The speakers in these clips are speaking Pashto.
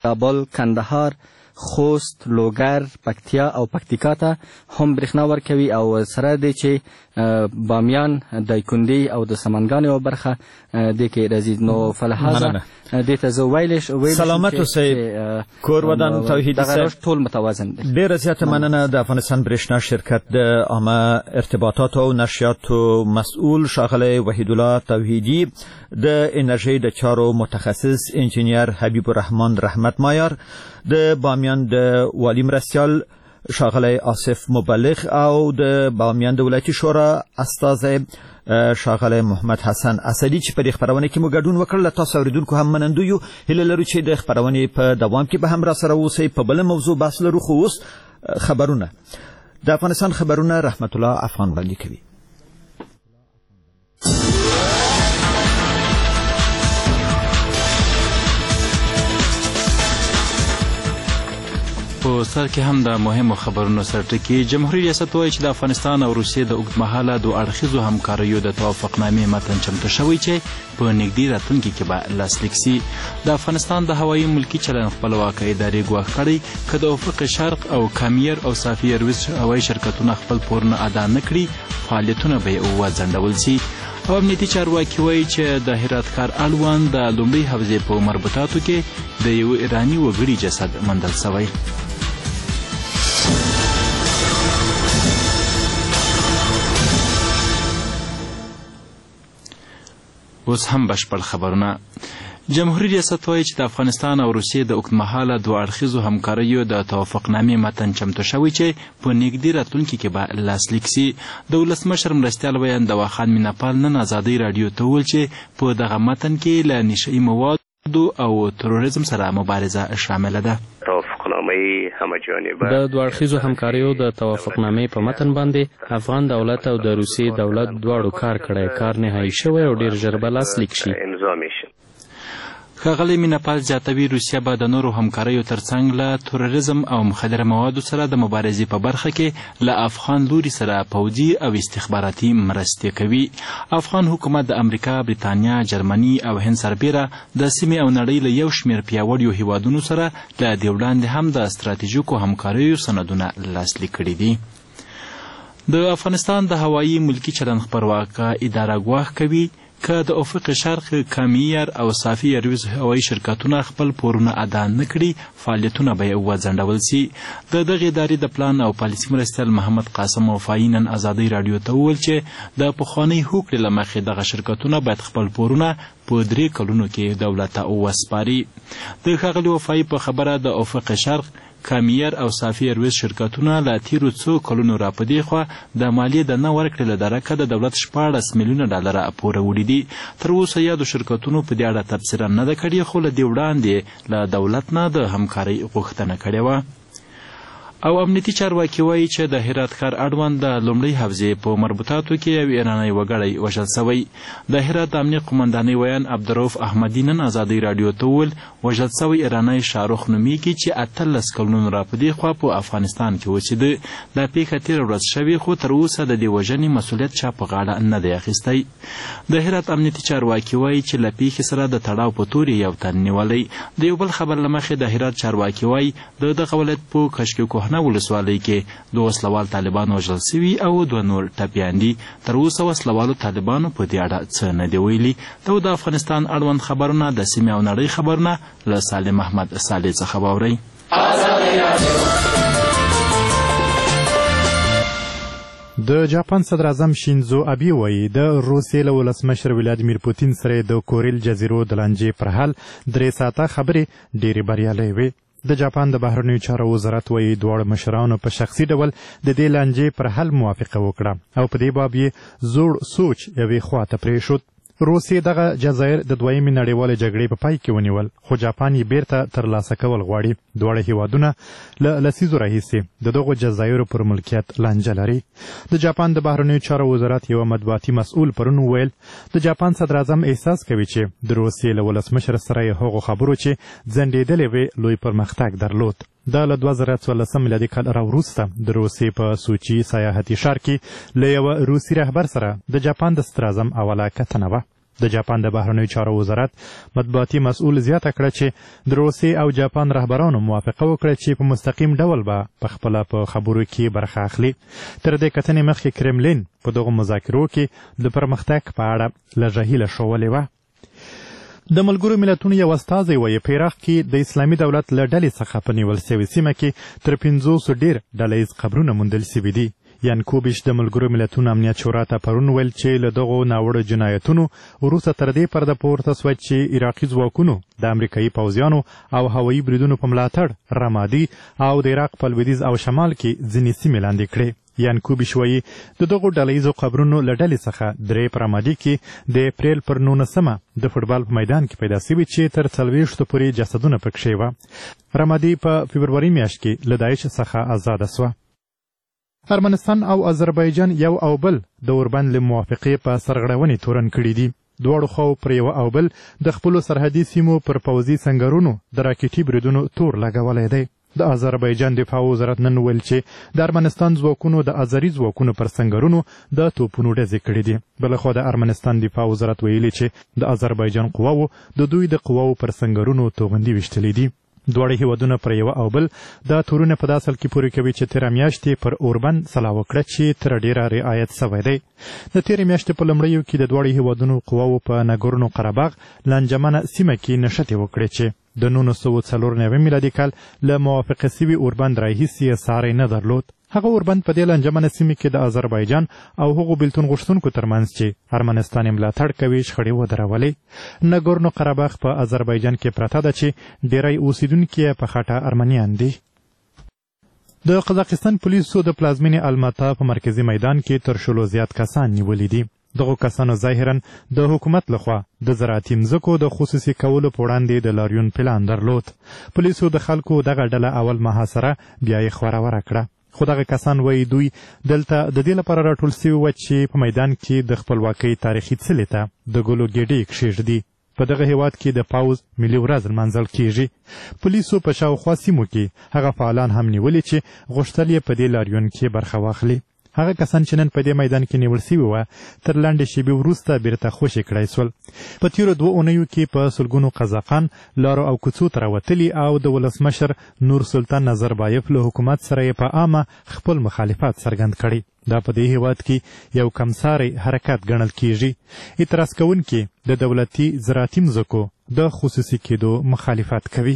کابل، کندهار، خوست، لوګر، پکتیا او پکتیکا ته هم برېښنا ورکوي او سره دی چې بامیان، دایکنډي او د سمنګان یوه برخه دې کې راځي. نو فلهذا دې ته زه ویلی سلامت اوسئ کور ودان توحیدي صاحب، ټول متوازن دی. ډېره زیاته مننه. د افغانستان برېښنا شرکت د عامه ارتباطاتو او نشریاتو مسؤل ښاغلی وحیدالله توحیدي، د انرژۍ د چارو متخصص انجینیر حبیب الرحمن رحمت مایار، د بامیان د والي مرستیال ښاغلی آصف مبلغ او د بامیان د ولایتي شورا استازی ښاغلی محمد حسن اسدي چې په دې خپرونه کې مو ګډون وکړ. له تاسو اورېدونکو هم منندوی یو. هیله لرو چې د خپرونې په دوام کې به هم راسره اوسئ. په بله موضوع بحث لرو، خو اوس خبرونه. د افغانستان خبرونه رحمت الله افغان وړاندې کوي. په سر کې هم د مهمو خبرونو سرټکي. جمهوریت ریاست وایي چې د افغانستان او روسیې د اوږدمهاله دوه اړخیزو همکاریو د توافقنامې متن چمتو شوی چې په نږدې راتلونکي کې به لاسلیک سي. د افغانستان د هوایي ملکي چلند خپلواکه ادارې ګواښ کړی که د افق شرق او کامیر او صافي ایرویز هوایي شرکتونه خپل پورونه ادا نه کړي، فعالیتونه به یې وځنډول سي. او امنیتي چارواکي وایي چې د هرات ښار اړوند د لومړۍ حوزې په مربوطاتو کې د یو ایراني وګړي جسد موندل سوی. اوس هم بشپړ خبرونه. جمهوریت ریاست وایي چې د افغانستان او روسیې د اوږدمهاله دوه اړخیزو همکاریو د توافقنامې متن چمتو شوی چې په نږدې راتلونکي کې به لاسلیک سي. د ولسمشر مرستیال ویاند دواخان میناپال نن ازادۍ راډیو ته وویل چې په دغه متن کې له نشه یي موادو او تروریزم سره مبارزه شامله ده. د دوه اړخیزو همکاریو د توافقنامې په متن باندې افغان دولت او د روسیې دولت دواړو کار کړی. کار نهایي شوی او ډېر ژر به لاسلیک شي. ښاغلی میناپال زیاتوي روسیه به د نورو همکاریو ترڅنګ له تروریزم او مخدره موادو سره د مبارزې په برخه کې له افغان لوري سره پوځي او استخباراتي مرستې کوي. افغان حکومت د امریکا، بریتانیا، جرمني او هند سربیره د سیمې او نړۍ له یو شمېر پیاوړیو هیوادونو سره له دې وړاندې هم د ستراتیژیکو همکاریو سندونه لاسلیک کړي دي. د افغانستان د هوایي ملکي چلند خپلواکه اداره ګواښ کوي که د افق شرق، کامیر او صافي ایرویز هوایي شرکتونه خپل پورونه ادا نه کړي، فعالیتونه به یې وځنډول سي. د دغې ادارې د پلان او پالیسي مرستیال محمد قاسم وفایي نن ازادۍ راډیو ته وویل چې د پخوانۍ هوکړې له مخې دغه شرکتونه باید خپل پورونه په 3 کلونو کې دولت ته وسپاري. د ښاغلي وفایي په خبره د افق شرق، کامیر او صافي ایرویز شرکتونه له تیرو څو کلونو را په دې خوا د مالیې د نه ورکړې له درکه د دولت 14 میلیونه ډالره پوره وړي دي. تر اوسه یادو شرکتونو په دې اړه تبصره نه ده کړې، خو له دې وړاندې له دولت نه د همکارۍ غوښتنه کړې وه. او امنیتي چارواکي وایي چې د هرات ښار اړوند د لومړۍ حوزې په مربوطاتو کې یو ایرانی وګړی وژل سوی. د هرات د امنیه قمندانۍ ویان عبدالرؤف احمدي نن ازادۍ راډیو ته وویل وژل سوی ایرانی شاهرخ نومیږي چې 18 کلونو را په دې خوا په افغانستان کې اوسېده. دا پیښه تېره ورځ شوې، خو تر اوسه د دې وژنې مسؤلیت چا په غاړه نه دی اخیستی. د هرات امنیتي چارواکي وایي چې له پیښې سره د تړاو په تور یو تن نیولی. د یو بل خبر له مخې د هرات چارواکي وایي د دغه ولایت په کشک کوهنه ولسوالۍ کې 2 وسلوال طالبان وژل سوي او 2 نور ټپیان دي. تر اوسه وسلوالو طالبانو په دې اړه څه نه دي ویلي. د افغانستان اړوند خبرونه د سیمې او نړۍ خبرونه له سالم احمد صالح څخه واورئ. د جاپان صدر اعظم شینزو ابي وایي د روسیې له ولسمشر ولادیمیر پوتین سره د کوریل جزیرو د لانجې پر حال 3 ساعته خبرې ډېرې بریالۍ وې. د جاپان د بهرنیو چارو وزارت وایي دواړو مشرانو په شخصي ډول د دې لانجې پر حل موافقه وکړه او په دې باب یې زوړ سوچ یوې خوا ته پرېښود. روسیې دغه جزایر د دویمې نړیوالې جګړې په پای کې ونیول، خو جاپان یې بیرته ترلاسه کول غواړي. دواړه هیوادونه له لسیزو راهیسې د دغو جزایرو پر ملکیت لانجه لري. د جاپان د بهرنیو چارو وزارت یوه مطبوعاتي مسؤل پرون وویل د جاپان صدر اعظم احساس کوي چې د روسیې له ولسمشر سره یې هغو خبرو چې ځنډېدلې وې لوی پرمختګ درلود. دا له 2014 میلادي کال راوروسته د روسیې په سوچي سیاحتي ښار کې له یوه روسي رهبر سره د جاپان د صدر اعظم اوله کتنه وه. د جاپان د بهرنیو چارو وزارت مطبوعاتي مسؤل زیاته کړه چې د روسیې او جاپان رهبرانو موافقه وکړه چې په مستقیم ډول به پخپله په خبرو کې برخه اخلي. تر دې کتنې مخکې کرملین په دغو مذاکرو کې د پرمختګ په اړه لږه هیله ښولې وه. د ملګرو ملتونو یو استازی وایي په عراق کې د اسلامي دولت له ډلې څخه په نیول سوې سیمه کې تر 500 ډېر ډله ییز قبرونه موندل سوي دي. یان کوبیش د ملګرو ملتونو امنیت شورا ته پرون ویل چې له دغو ناوړه جنایتونو وروسته تر دې پرده پورته سوه چې عراقي ځواکونو د امریکایي پوځیانو او هوایي بریدونو په ملاتړ رمادي او د عراق په لویدیځ او شمال کې ځینې سیمې لاندې کړې. یان کوبیش وایي د دغو ډله ییزو قبرونو له ډلې څخه 3 په رمادي کې د اپریل پر 19 د فوټبال په میدان کې پیدا سوي چې تر 40 پورې جسدونه پکښې وه. رمادي په فبروري میاشت کې له داعش څخه آزاده سوه. ارمنستان او آذربایجان یو او بل د اوربند له موافقې په سرغړونې تورن کړي دي. دواړو خواو پر یو او بل د خپلو سرحدي سیمو پر پوځي سنګرونو د راکټي بریدونو تور لګولی دی. د آذربایجان دفاع وزارت نن ویل چې د ارمنستان ځواکونو د آذري ځواکونو پر سنګرونو د توپونو ډزې کړي دي. بلخوا د ارمنستان دفاع وزارت ویلي چې د آذربایجان قواو د دوی د قواو پر سنګرونو توغندي ویشتلي دي. دواړه هیوادونه پر یو او بل دا تورونه په داسې حال کې پورې کوي چې تېره میاشت پر اوربند سلا وکړه چې تر ډېره رعایت سوی دی. د تېرې میاشتې په لومړیو کې د دواړو هیوادونو قواو په ناګورنو قرهباغ لانجمنه سیمه کې نښتې وکړې چې د 1994 میلادي کال له موافقه سوي اوربند راهیسې یې ساری نه درلود. هغه اوربند په دې لانجمنه سیمه کې د آذربایجان او هغو بیلتون غوښتونکو ترمنځ چې ارمنستان یې ملاتړ کوي شخړې ودرولې. ناګورنو قرهباغ په آذربایجان کې پرته ده چې ډېری اوسیدونکي یې په خټه ارمنیان دي. د قزاقستان پولیسو د پلازمینې الماتا په مرکزي میدان کې تر 100 زیات کسان نیولي دي. دغو کسانو ظاهرا د حکومت لخوا د زراعتي مځکو د خصوصي کولو په وړاندې د لاریون پلان درلود. پولیسو د خلکو دغه ډله اول محاصره بیا یې خوروره کړه. خو دغه کسان وایي دوی دلته د دې لپاره راټول سوي وه چې په میدان کې د خپلواکۍ تاریخي څلي ته د ګلو ګېډۍ کښېږدي. په دغه هیواد کې د پاوز ملي ورځ لمانځل کیږي. پولیسو په شاوخوا سیمو کې هغه فعالان هم نیولي چې غوښتل یې په دې لاریون کې برخه واخلي. هغه کسان چې نن په دې میدان کې نیول سوي وه تر لنډې شېبې وروسته بیرته خوشي کړای سول. په تېرو 2 اونیو کې په سلګونو قزاقان لارو او کوڅو ته راوتلي او د ولسمشر نور سلطان نظربایف له حکومت سره یې په عامه خپل مخالفت څرګند کړی. دا په دې هیواد کې یو کمساری حرکت ګڼل کیږي. اعتراض کوونکي د دولتي زراعتي مځکو د خصوصي کېدو مخالفت کوي.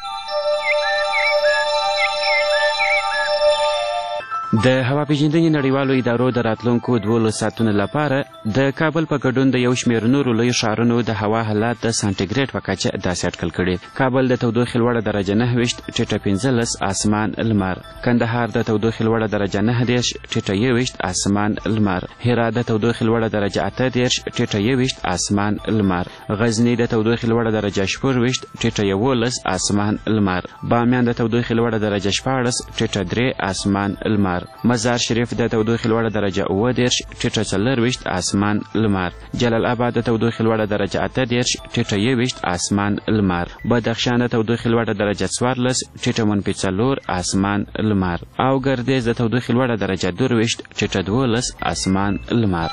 د هوا پیژندنې نړیوالو ادارو د راتلونکو 12 ساعتونو لپاره د کابل په ګډون د یو شمېر نورو لویو ښارونو د هوا حالات د سانټیګریډ په کچه داسې اټکل کړي. کابل د تودوخې لوړه درجه 9 ټیټه 15 اسمان لمر، کندهار د تودوخې لوړه درجه 9 ټیټه 21 اسمان لمر، هرات د تودوخې لوړه درجه 8 ټیټه 21 اسمان لمر، غزنی د تودوخې لوړه درجه 14 ټیټه 11 اسمان لمر، بامیان د تودوخې لوړه درجه 14 ټیټه 3 اسمان لمر، مزار شریف د تودوخې لوړه درجه 10 ټیټه 24 اسمان لمر، جلال آباد د تودوخې لوړه درجه 8 ټیټه 21 اسمان لمر، بدخشان د تودوخې لوړه درجه 14 ټیټه 4 اسمان لمر، او ګردیز د تودوخې لوړه درجه 22 ټیټه 12 اسمان لمر.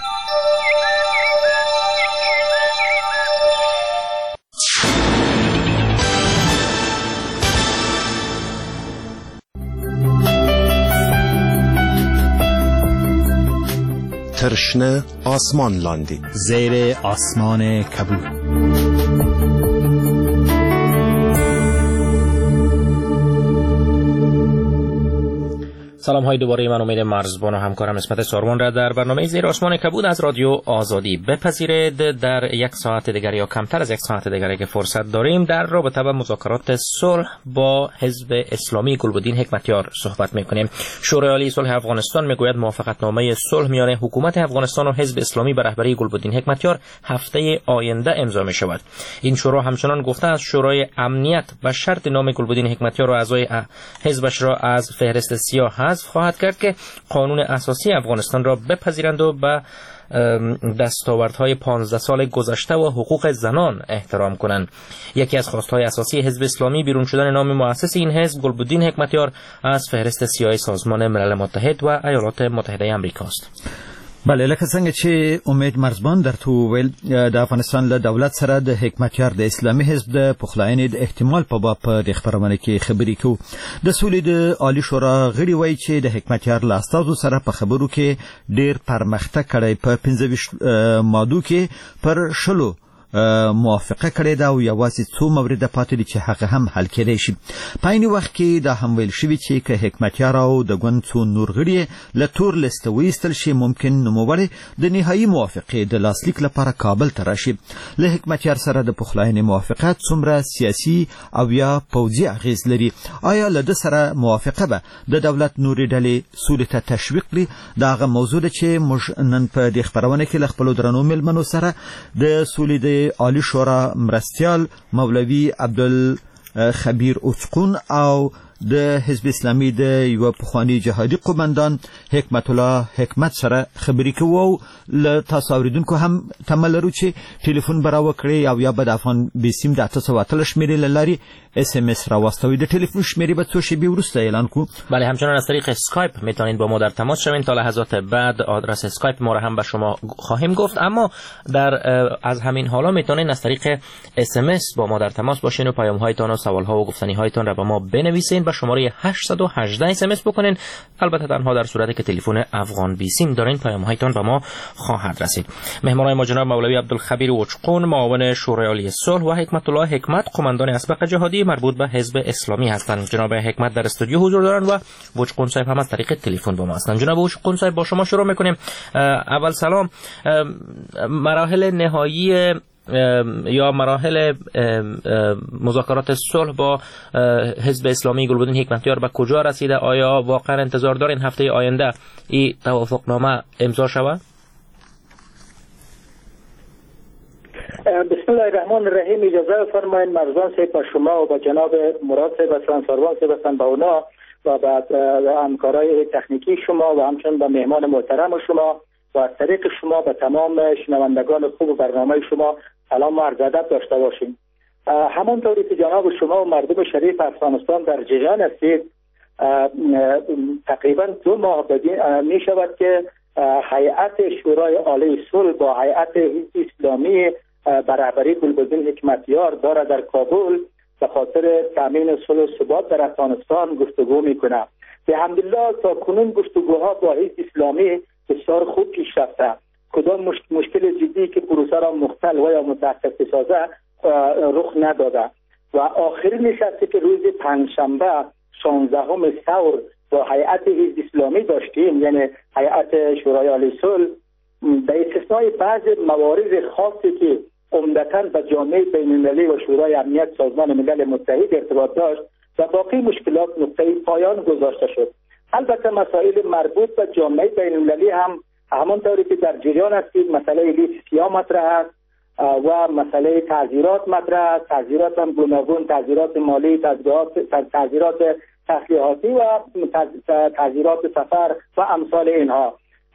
ترشنه آسمان لاندی زیر آسمان کبود. سلام های دوباره، من امید مرزبان و همکارم اسمت سارمان را در برنامه زیر آسمان کبود از رادیو آزادی بپذیرید. در یک ساعت دیگر یا کمتر از یک ساعت دیگری که فرصت داریم در رابطه با مذاکرات صلح با حزب اسلامی گلبدین حکمتیار صحبت میکنیم. شورای عالی صلح افغانستان میگوید موافقتنامه صلح میان حکومت افغانستان و حزب اسلامی به رهبری گلبدین حکمتیار هفته آینده امضا می شود. این شورا همچنان گفته است شورای امنیت و شرط نام گلبدین حکمتیار و اعضای حزبش را از فهرست سیاه خواهد کرد که قانون اساسی افغانستان را بپذیرند و به دستاوردهای 15 سال گذشته و حقوق زنان احترام کنند. یکی از خواستهای اساسی حزب اسلامی بیرون شدن نام مؤسس این حزب گلبدین حکمتیار از فهرست سیاه سازمان ملل متحد و ایالات متحده آمریکا است. بله لکه څنګه چې امید مرزبان درته وویل د افغانستان له دولت سره د حکمتیار د اسلامي حزب د پخلاینې د احتمال په باب په خبرونه کې خبرې کوو. د سولې د عالی شورا غړي وایي چې د حکمتیار له استازو سره په خبرو کې ډېر پرمختګ کړی، په 15 مادو کې پر 10 موافقه کړې ده او یوازې څو مورد پاتې دي چې هغه هم حل کېدای شي. په عین وخت کې دا هم ویل شوي چې که حکمتیار او د ګوند څو نور غړي له تور لیست وایستل شي ممکن نوموړی د نهایي موافقې د لاسلیک لپاره کابل ته راشي. له حکمتیار سره د پخلاینې موافقت څومره سیاسي او یا پوځي اغیز لري؟ آیا له ده سره موافقه به د دولت نورې ډلې سولې ته تشویق کړي؟ دا هغه موضوع ده چې موږ نن په دې خپرونه کې له خپلو درنو مېلمنو سره د سولې د عالی شورا مرستیال مولوي عبدالخبیر اوچقون او د حزب اسلامي د یو پخوانی جهادي قومندان حکمت الله حکمت سره خبرې کوو او له تاسو اوریدونکو هم تمه لرو چې ټلیفون به راوکړئ او یا به د افغان بیسیم د 803 شمېرې له لارې SMS راواستوئ. د ټلیفون شمېرې به څو شېبې وروسته اعلان کوو. بله همچنان از طریق اسکایپ میتونید با ما در تماس شوین. تا لحظات بعد آدرس اسکایپ ما را هم به شما خواهیم گفت، اما از همین حالا میتونید از طریق SMS با ما در تماس باشین و پیام هایتان و سوال ها و گفتنی هایتان را به ما بنویسین و شماره 818 SMS بکنین. البته تنها در صورتی که تلفن افغان بیسیم دارین پیام هایتان به ما خواهد رسید. مهمانای ما جناب مولوی عبدالخبیر اوچقون معاون شورای عالی صلح و حکمت الله حکمت قماندان اسبق جهادی مربوط به حزب اسلامی هستند. جناب حکمت در استودیو حضور دارند و اوچقون صاحب هم از طریق تلفن با ما هستند. جناب اوچقون صاحب با شما شروع میکنیم. اول سلام. مراحل نهایی یا مراحل مذاکرات صلح با حزب اسلامی گلبدین حکمتیار به کجا رسیده؟ آیا واقعا انتظار دارین هفته آینده این توافقنامه امضا شود؟ بسم الله الرحمن الرحیم. اجازه فرمایید مرزبان صاحب با شما و با جناب مراد صاحب و سروان صاحب با اونا و با همکارای تکنیکی شما و همچنین با مهمان محترم شما و از طریق شما به تمام شنوندگان خوب برنامه شما سلام و عرض ادب داشته باشیم. همانطوری که جناب شما و مردم شریف افغانستان در جریان هستید، تقریبا 2 ماه می شود که هیئت شورای عالی صلح با هیئت حزب اسلامی برابری گلبدین حکمتیار داره در کابل به خاطر تامین صلح و ثبات در افغانستان گفتگو میکنه. بحمدالله تا کنون گفتگوها با حزب اسلامی بسیار خوب پیش رفته. کدام مشکل جدی که پروسه را مختل و یا متوقف بسازه رخ نداده و آخرین نشستی که روز پنجشنبه 16 ثور با هیئت حزب اسلامی داشتیم، یعنی هیئت شورای عالی صلح، به استثنای بعض موارد خاصی که عمدتاً به جامعه بین‌المللی و شورای امنیت سازمان ملل متحد ارتباط داشت و باقی مشکلات نقطه پایان گذاشته شد. البته مسائل مربوط به جامعه بین‌المللی هم همانطوری که در جریان هستید، مسئله لیست سیاه مطرح است و مسئله تعزیرات مطرح است. تعزیرات هم گوناگون، تعزیرات مالی، تعزیرات تسلیحاتی و تعزیرات سفر و امثال اینها.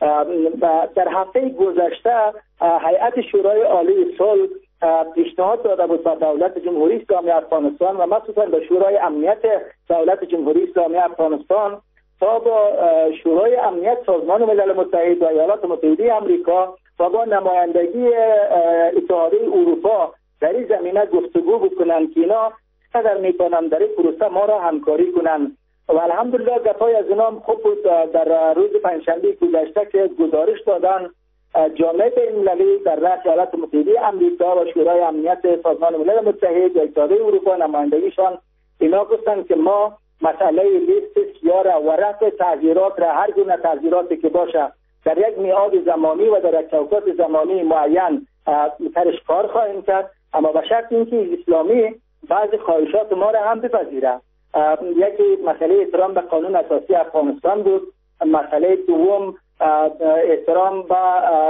در هفته گذشته هیئت شورای عالی صلح پیشنهاد داده بود به دولت جمهوری اسلامی افغانستان و مخصوصا به شورای امنیت دولت جمهوری اسلامی افغانستان تا با شورای امنیت سازمان ملل متحد و ایالات متحده آمریکا و با نمایندگی اتحادیه اروپا در این زمینه گفتگو بکنند که اینا چقدر میتونن در این پروسه ما را همکاری کنند. و الحمدلله گپای از اینا خوب بود. در روز پنجشنبه گذشته که گزارش دادن جامعه بین‌المللی در رأس ایالات متحده آمریکا و شورای امنیت سازمان ملل متحد و اتحادیه اروپا نمایندگیشان اینا گفتن که ما مسئله لیست سیاه را و رفع تعزیرات را، هر گونه تعزیراتی که باشه، در یک میعاد زمانی و در یک چوکات زمانی معین سرش کار خواهیم کرد، اما به شرط اینکه اسلامی بعضی خواهشات ما را هم بپذیره. یکی مسئله احترام به قانون اساسی افغانستان بود. مسئله دوم احترام به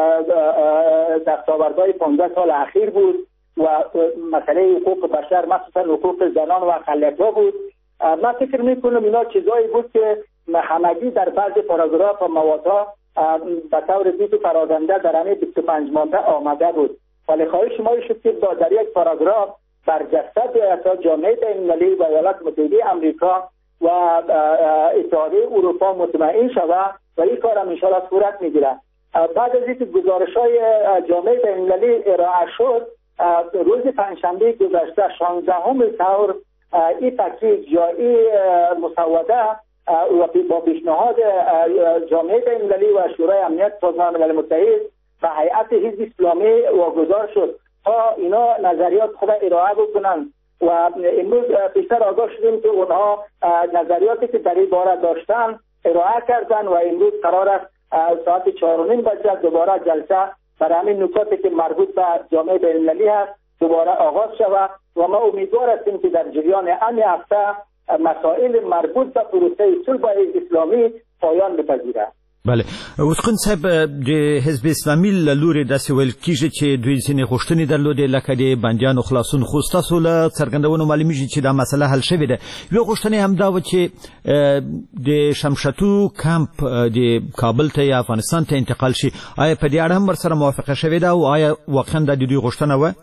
دستاوردهای 15 سال اخیر بود و مسئله حقوق بشر، مخصوصا حقوق زنان و اقلیت‌ها بود. من فکر میکنم اینا چیزایی بود که همگی در بعض پاراگراف و موادها به طور بیت و پراگنده در همه 25 ماده آمده بود. ولی خواهش ما شد که در یک پاراگراف برجسته بیاید جامعه بین‌المللی و ایالات متحده آمریکا و اتحادیه اروپا مطمئن شود و این کار هم انشاءالله صورت میگیره. بعد از اینکه گزارش‌های جامعه بین‌المللی ارائه شد، روز پنجشنبه گذشته 16 ثور این پکیج یا این مسوده با پیشنهاد جامعه بین‌المللی و شورای امنیت سازمان ملل متحد و هیئت حزب اسلامی واگذار شد تا اینا نظریات خود ارائه بکنن و امروز بیشتر آگاه شدیم که اونها نظریاتی که در این باره داشتن ارائه کردن و امروز قرار است ساعت 4:30 بجه دوباره جلسه برای همین نکاتی که مربوط به جامعه بین‌المللی هست دوباره آغاز شود و ما امیدوار هستیم که در جریان همین هفته مسائل مربوط به پروسه صلح با حزب اسلامی پایان بپذیرد. بله، اوسخن صاحب د حزب اسلامي لوري داسې ویل کیږي چې دوی ځینې غوښتنې درلودې لکه د بندیانو خلاصون، خو ستاسو له څرګندونو معلومیږي چې دا مسله حل شوې ده. یوه غوښتنه هم دا وه چې د شمشتو کمپ د کابل ته یا افغانستان ته انتقال شي. آیا په دې اړه هم ورسره موافقه شوې ده او آیا واقعا دا د دوی غوښتنه وه؟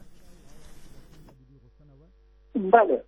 بله،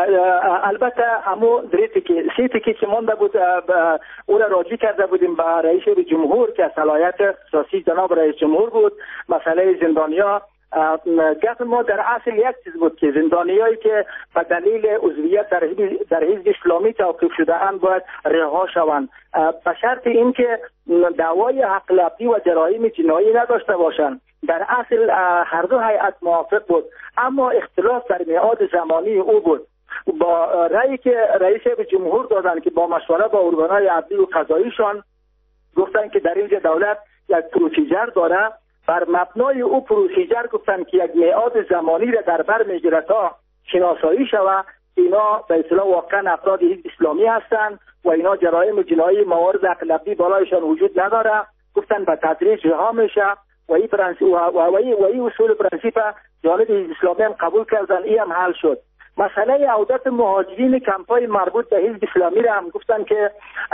البته همو سی تیکی که مانده بود او را راجع کرده بودیم به رئیس جمهور که صلاحیت اختصاصی جناب رئیس جمهور بود. مسئله زندانیا گفت ما در اصل یک چیز بود که زندانیایی که به دلیل عضویت در حزب اسلامی توقیف شده اند باید رها شوند به شرط اینکه دعوای حق لفظی و جرایم جنایی نداشته باشند. در اصل هر دو هیئت موافق بود، اما اختلاف در میعاد زمانی او بود. با رأیی که رئیس جمهور دادن که با مشوره با ارگانهای عدلی و قضاییشان گفتن که در اینجا دولت یک پروسیجر داره، بر مبنای او پروسیجر گفتن که یک میعاد زمانی را در بر میگیره تا شناسایی شود. اینا به اصطلاح واقعا افراد حزب اسلامی هستند و اینا جرایم جنایی موارد حق لفظی بالایشان وجود نداره. گفتن به تدریج رها میشه و این اصول پرنسیپ جانب حزب اسلامی هم قبول کردن. این هم حل شد. مسئله عودت مهاجرین کمپای مربوط به حزب اسلامی را هم گفتن که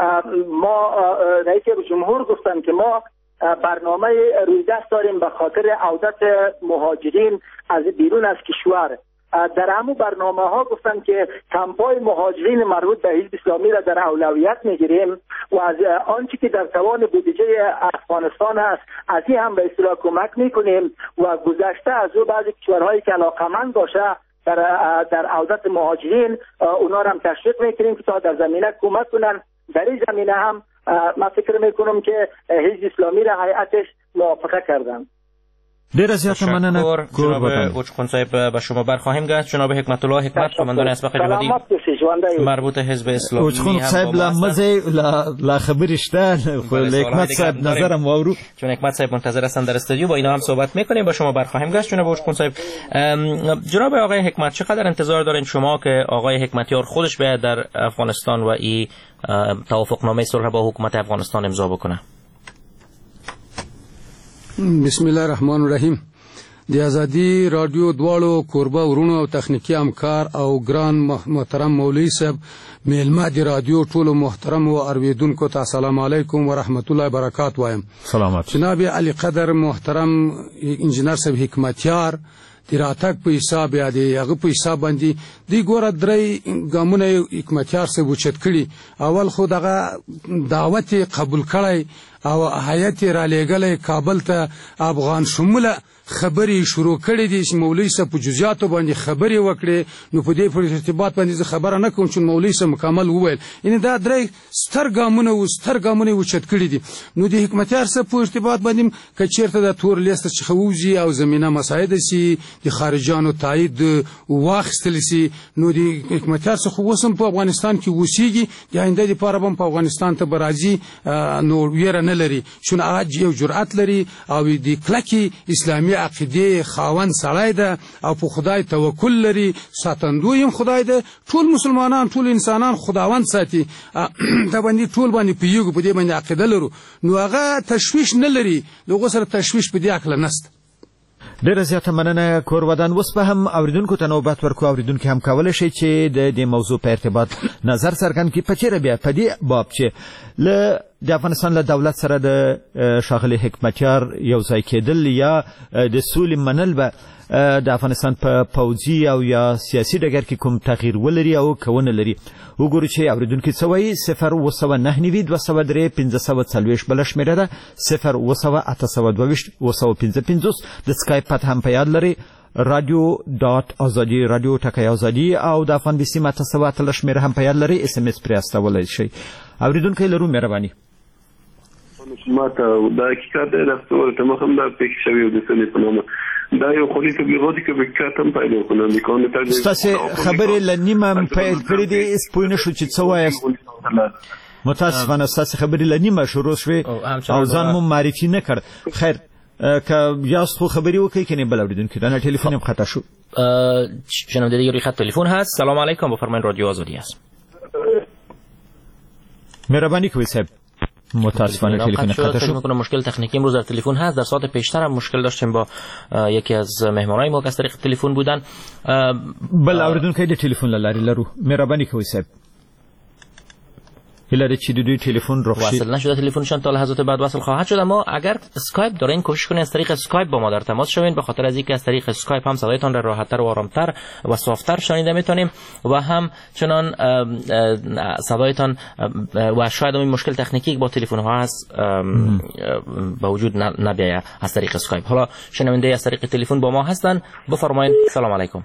ما رئیس جمهور گفتن که ما برنامه روی دست داریم به خاطر عودت مهاجرین از بیرون از کشور. در همون برنامه ها گفتن که کمپای مهاجرین مربوط به حزب اسلامی را در اولویت میگیریم و از آنچه که در توان بودجه افغانستان است از این هم به اصطلاح کمک میکنیم و گذشته از او بعضی کشورهایی که علاقمند باشه در عودت مهاجرین اونا را هم تشویق میکنیم که تا در زمینه کمک کنن. در این زمینه هم من فکر میکنم که حزب اسلامی را هیئتش موافقه کردن. ډیره زیاته مننه جناب اوچخون صاحب. به شما برخواهیم گشت. جناب حکمت الله حکمت قماندان اسبق جهادی مربوط حزب اسلامی. اوچخون صاحب لمزه لا خبر شته خو حکمت صاحب نظرم واورو چون حکمت صاحب منتظر هستن در استودیو با اینا هم صحبت میکنیم. با شما برخواهیم گشت جناب اوچخون صاحب. جناب آقای حکمت چقدر انتظار دارین شما که آقای حکمتیار خودش بیاد در افغانستان و این توافقنامه صلح با حکومت افغانستان امضا بکنه؟ بسم الله الرحمن الرحیم. د ازادي رادیو دواړو کوربه ورونو او تخنیکی همکار او ګران محترم مولوی صاحب میلمه د رادیو ټولو محترم او اوریدونکو ته السلام علیکم و رحمت الله وبرکاته وایم. سلامات جناب علی قدر محترم انجینر صاحب حکمتیار د راتګ په حساب یا د هغه په حساب باندې دی ګوره درې ګامونه حکمتیار صاحب وچت کړي. اول خو دغه دعوت قبول کړی او هیئت را لېږلی کابل ته افغان شموله خبرې شروع کړې دي چې مولوي صاحب په جزئیاتو باندې خبرې وکړې. نو په دې پر ارتباط باندې زه خبره نه کوم چې مولوي صاحب مکمل وویل. یعنې دا درې ستر ګامونه اوچت کړي دي. نو د حکمتیار صاحب په ارتباط باندې که چېرته د تور لیسته څخه ووځي او زمینه مساعده سي د خارجیانو تایید واخیستل سي نو د حکمتیار صاحب خو اوس هم په افغانستان کې اوسېږي. د آینده دپاره به هم په افغانستان ته به راځي. نو ویره نه لري چون هغه یو جرأت لري او د کلکې اسلامي عقیده خاوند سړی ده او په خدای توکل لري. ساتندوی هم خدای ده. ټول مسلمانان ټول انسانان خداوند ساتي. دا باندې ټول باندې پیږو په دې باندې عقیده لرو. نو هغه تشویش نه لري. دغه سره تشویش په دې عقل نشته. ډیره زیاته مننه کورودان. اوس به هم اوریدونکو ته نوبت ورکو. اوریدونکو هم کولی شي چې د دې موضوع په ارتباط نظر څرګند کړي. په چیرې بیا په دې باب چې له د افغانستان له دولت سره د ښاغلي حکمتیار یو ځای کېدل یا د سولې منل به د افغانستان په پوځي او یا سیاسي ډګر کې کوم تغییر ولري او کونه لري. وګورو چې اوریدونکو څه وایي. 0992 203 1540 بل شمیره ده 092822 د سکایپ پته هم په یاد لري radio.azadi radio ټکی ازادي او د افغان بي سي ماته سوا تل شمیره هم په یاد لري اس ام اس پرې استولای شي. اوریدونکو لرو مهرباني ماته دا حقیقت دی راستول ته مخم دا پېښ شوی د سنې په نوم دا یو خولي تبلیغاتي کې وکړم په دې کوم نه کوم ته ستاسو خبرې لنیمه پیل کړې دي اس پوینه شو چې څه وایي. متاسفانه ستاسو خبرې لنیمه شروع شوه او ځان مو معرفي نه کړ. خیر که یاست خو خبری وکړئ کنه بل اوریدونکو دا تلفن هم خطا شو. شنونده یوری خط تلفن هست. سلام علیکم، بفرمایید رادیو آزادی است. مهربانی کنید صاحب. متاسفانه تلفن خطا شد. میکنم مشکل تکنیکی امروز در تلفن هست. در ساعت پیشتر هم مشکل داشتیم با یکی از مهمانای ما که از طریق تلفن بودن. بل اوریدونکو د تلفن لاری لرو. مهربانی کنید صاحب. هیلاری چی دوی تلفن رو وصل نشده تلفنشان تا لحظات بعد وصل خواهد شد. اما اگر اسکایپ دارین کوشش کنین از طریق اسکایپ با ما در تماس شوین، به خاطر از اینکه از طریق اسکایپ هم صدایتان را راحت‌تر و آرام‌تر و صاف‌تر شنیده میتونیم و هم چنان صدایتان و شاید این مشکل تکنیکی با تلفن ها هست به وجود نبیاید از طریق اسکایپ. حالا شنونده از طریق تلفن با ما هستن، بفرمایید. سلام علیکم.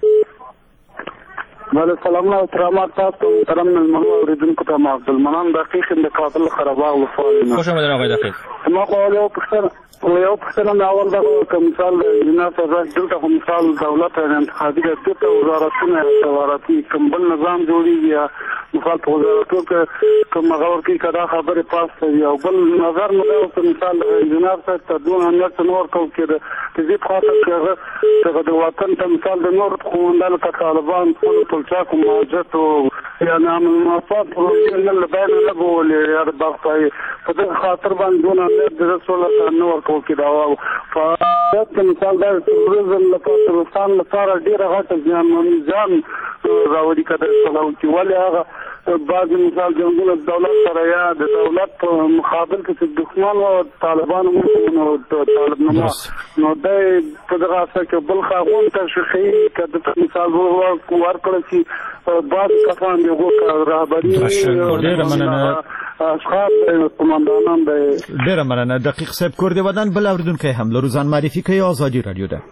بله سلام و احترامات تاسو محترم ملمنو اوریدونکو ته عبدالمنان دقیق د کابل خراباغ وفادینه. خوش آمدید آقای دقیق. ما خو یو پښتنه اول دا کوم مثال جناب راځي دلته کوم مثال دولت انتخابي د وزارتونو سفارتي کوم بل نظام جوړیږي مثال په وزارتونو کې کوم غوړ کې کدا خبره پاس کوي او بل نظر نو مثال جناب ته تدون امنیت نور کو کې د دې خاطر کې د وطن ته مثال د نور خوندل ک طالبان ټول چا کوم ماجت او یعنی عمل مفاد پروژه نه بین نه بولې یا د بغتای په دې خاطر باندې د رسول الله نور کو کې دا او په مثال د تورزم لپاره افغانستان لپاره ډیره غټه ځان راوړي کده سلام چې ولې هغه بعض مثال جنګونه دولت سره یا د دولت په مقابل کې دښمن او طالبان او طالب نو د په دغه اساس کې بل خاغون ته شخصي کده مثال ورکړل چې بعض کسان یو رهبری ډیره مننه اشخاص قومندانان ډیره مننه. دقیق صاحب کور دی ودان بل اوریدونکو هم لروزان معرفي کوي آزادی رادیو ده.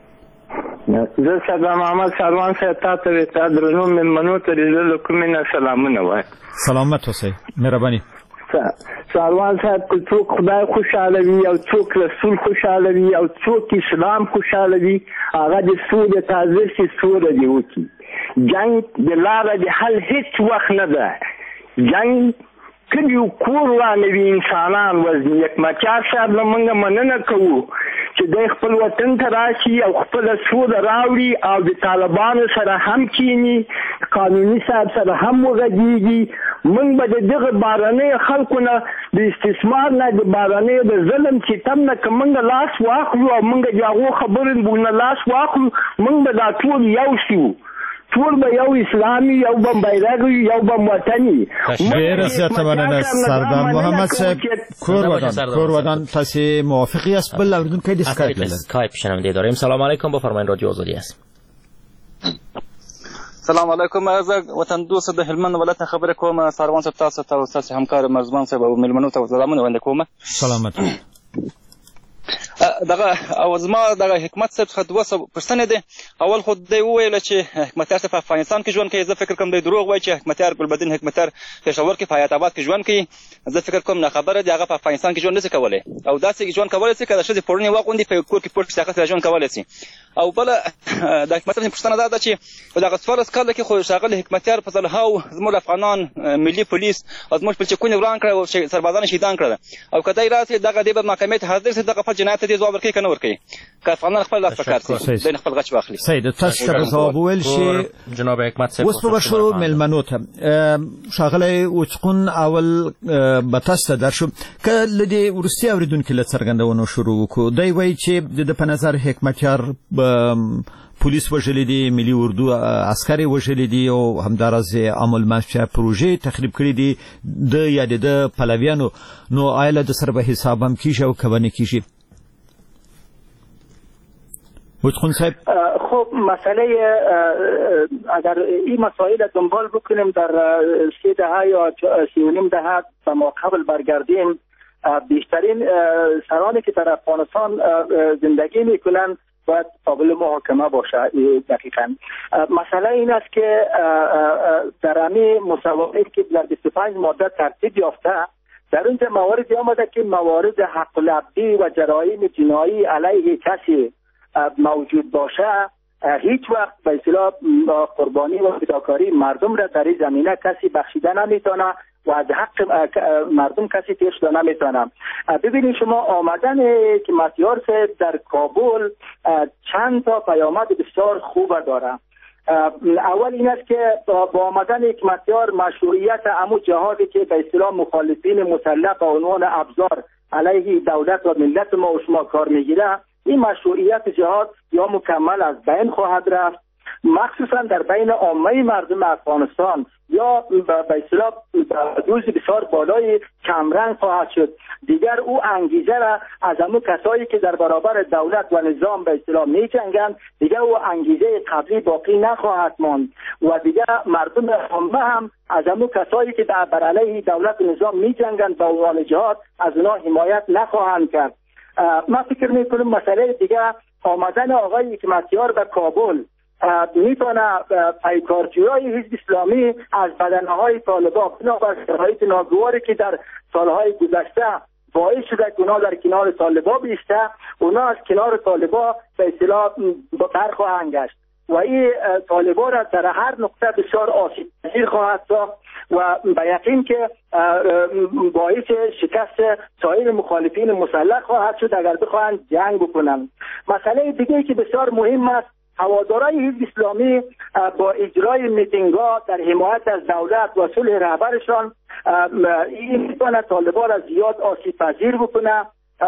زه صدام محمد سروان صاحب تاسو ته درنو مېلمنو ته د کومینه سلامونه وایم. سلامت اوسئ. مهرباني. سروان صاحب څوک خدای خوشاله وي او څوک رسول خوشاله وي او څوک اسلام خوشاله وي هغه د سولې تازه شي سوله دی وکي. جنگ د لاره د حل هیڅ وخت نه ده. جنگ کله یو کور وانه انسانان وزن یک مچار صاحب لمنګه مننه کوو چې د خپل وطن ته راشي او خپل سوله راوړي او د طالبانو سره هم کینی قانوني صاحب سره هم وغږیږي. موږ به دغه بارانه خلکو نه د استثمار نه د بارانه د ظلم چې تم نه کومه لاس واخلو او موږ یو خبرې بونه لاس واخلو موږ به دا ټول یو شو. ټول به یو اسلامي یو بم بیرغ یو بم وطني. ډیره زیاته مننه سردار محمد صاحب کور ودان تاسو موافقی است بل اوریدونکو د اسکایپ شنونده داریم. سلام علیکم، بفرمایید رادیو آزادی است. سلام علیکم، زه وطن دوست د هلمند ولایت خبره کوم. سروان صاحب تاسو ته تاسو همکار مرزبان صاحب او ملمنو ته سلامونه وړاندې کوم. سلامت. دغه او زما دغه حکمت صاحب څخه دوه پوښتنې دي. اول خو دی وویل چې حکمتیار په افغانستان کې ژوند کوي. زه فکر کوم دی دروغ وایي چې حکمتیار ګلبدین حکمتیار پېښور کې په حیات آباد کې ژوند کوي. زه فکر کوم نه خبره دی هغه په افغانستان کې ژوند نشي کولی او داسې ژوند کولی شي که د ښځې پوړنې واغوندي په کور کې پټ سیاست سره ژوند کولی شي. او بله د حکمت صاحب پوښتنه دا ده چې په دغه 14 کال کې خو ښاغلي حکمتیار په ځلهاو زموږ افغانان ملي پولیس او زموږ پلچکونه وران کړه او سربازان شهیدان کړل او که دی راسي دغه دی به محکمې ته حاضر شي دغه خپل جنایت ته ځواب ورکوي که نه ورکوي که افغانان خپل لاس په کار شي خپل غچ واخلي. سید تاسو ته ځواب ویل شي جناب حکمت صاحب. اوس په شروع ملمنو ته ښاغلی وچقون اول به تاسو ته درشو که لدی ورستی اوریدونکو له څرګندونو شروع وکړو. دی وایي چې د په نظر حکمتیار پولیس وژلي دي، ملي اردو عسکر وژلي دي او همدارس عمل منشأ پروژې تخریب کړې دي د یاد د پلویانو. نو آیله د سر به حساب هم کیږي او کونه کیږي. وجخون صاحب خب مسئله اگر این مسائل دنبال بکنیم در 3 دهه یا 3.5 دهه به ما قبل برگردیم، بیشترین سرانی که در افغانستان زندگی میکنن باید قابل محاکمه باشه. دقیقاً مسئله این است که در همین مسابقه که در 25 ماده ترتیب یافته، در اونجا مواردی آمده که موارد حق لبی و جرایم جنایی علیه کسی موجود باشه، هیچ وقت به اصطلاح قربانی و فداکاری مردم را در این زمینه کسی بخشیده نمیتونه و از حق مردم کسی تیش داده نمیتونه. ببینید شما آمدن حکمتیار در کابل چند تا پیامد بسیار خوب داره. اول این است که با آمدن حکمتیار مشروعیت همون جهادی که به اصطلاح مخالفین مسلح به عنوان ابزار علیه دولت و ملت ما و شما کار میگیره، این مشروعیت جهاد یا مکمل از بین خواهد رفت، مخصوصا در بین عامه مردم افغانستان یا به اصطلاح دوز بسیار بالای کمرنگ خواهد شد. دیگر او انگیزه را از همون کسایی که در برابر دولت و نظام به اصطلاح می جنگند، دیگر او انگیزه قبلی باقی نخواهد ماند و دیگر مردم عامه هم از همون کسایی که بر علیه دولت و نظام می جنگند به عنوان جهاد از اونا حمایت نخواهند کرد. من فکر میکنم مسئله دیگه آمدن آقای حکمتیار به کابل میتونه پیکارجویای حزب اسلامی از بدنه‌های طالبان بنابر شرایط ناگواری که در سالهای گذشته باعث شده که اونا در کنار طالبان بیسته، اونا از کنار طالبان به اصطلاح برخواهند گشت و این طالبان را در هر نقطه بسیار آسیب‌پذیر خواهد ساخت و به یقین که باعث شکست سایر مخالفین مسلح خواهد شد اگر بخواهند جنگ بکنند. مسئله دیگه که بسیار مهم است، هوادارای حزب اسلامی با اجرای میتینگ‌ها در حمایت از دولت و صلح رهبرشان این میتونه طالبان را زیاد آسیب پذیر بکنه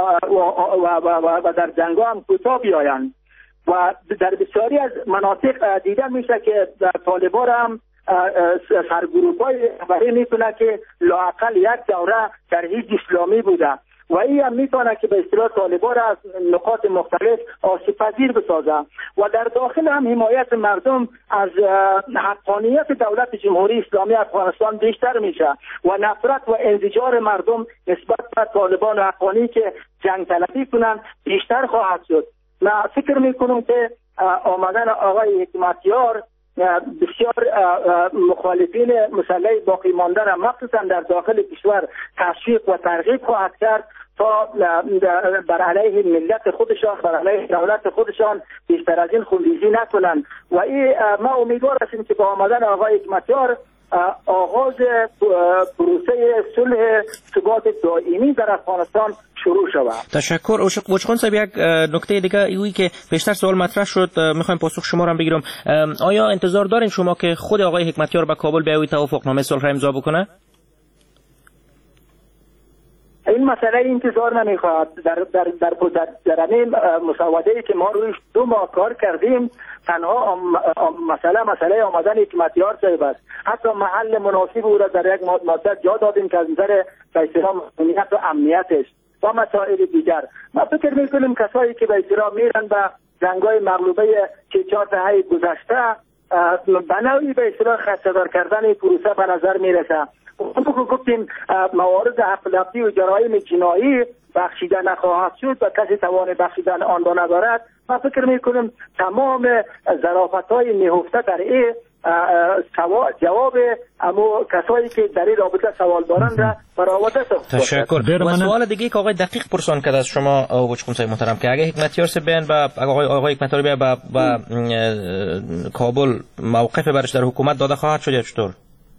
و در جنگ‌ها هم کوتاه بیایند و در بسیاری از مناطق دیده میشه که طالبان هم سرگروه‌های رهبری میکنه که لااقل یک دوره در حزب اسلامی بوده و این هم میتونه که به اصطلاح طالبان را از نقاط مختلف آسیب پذیر بسازه و در داخل هم حمایت مردم از حقانیت دولت جمهوری اسلامی افغانستان بیشتر میشه و نفرت و انزجار مردم نسبت به طالبان حقانی که جنگ طلبی کنن بیشتر خواهد شد. من فکر میکنم که آمدن آقای حکمتیار بسیار مخالفین مسلح باقی مانده را مخصوصا در داخل کشور تشویق و ترغیب خواهد کرد تا بر علیه ملت خودشان، بر علیه دولت خودشان بیشتر از این خونریزی نکنند و این ما امیدوار هستیم که با آمدن آقای حکمتیار آغاز پروسه صلح ثبات دائمی در افغانستان شروع شود. تشکر. وجخون صاحب یک نکته دیگه ایوی که بیشتر سوال مطرح شد میخوایم پاسخ شما رو بگیرم. آیا انتظار دارین شما که خود آقای حکمتیار به کابل بیاوی توافقنامه صلح امضا بکنه؟ این مسئله انتظار نمیخواد. در این مسوده‌ای که ما رویش 2 ماه کار کردیم تنها مسئله آمدن حکمتیار صاحب است. حتی محل مناسب او را در یک ماده جا دادیم که از نظر به اصطلاح مسئولیت و امنیتش و مسائل دیگر. ما فکر میکنیم کسایی که به اصطلاح میرن به جنگ‌های مغلوبه 4 دهه گذشته به نوعی به اصطلاح خدشه‌دار کردن پروسه به نظر میرسه. اونطور که گفتیم موارد حق لبی و جرایم جنایی بخشیده نخواهد شد و کسی توان بخشیدن آن را ندارد. من فکر میکنم تمام ظرافت‌های نهفته در این جواب اما کسایی که در این رابطه سوال دارند را برآورده ساخته. تشکر. و سوال دیگه که آقای دقیق پرسان کرد از شما وجخون صاحب محترم که اگه حکمتیار سے بیان با آقای حکمتیار بیا با کابل موقف برش در حکومت داده خواهد شد یا چطور؟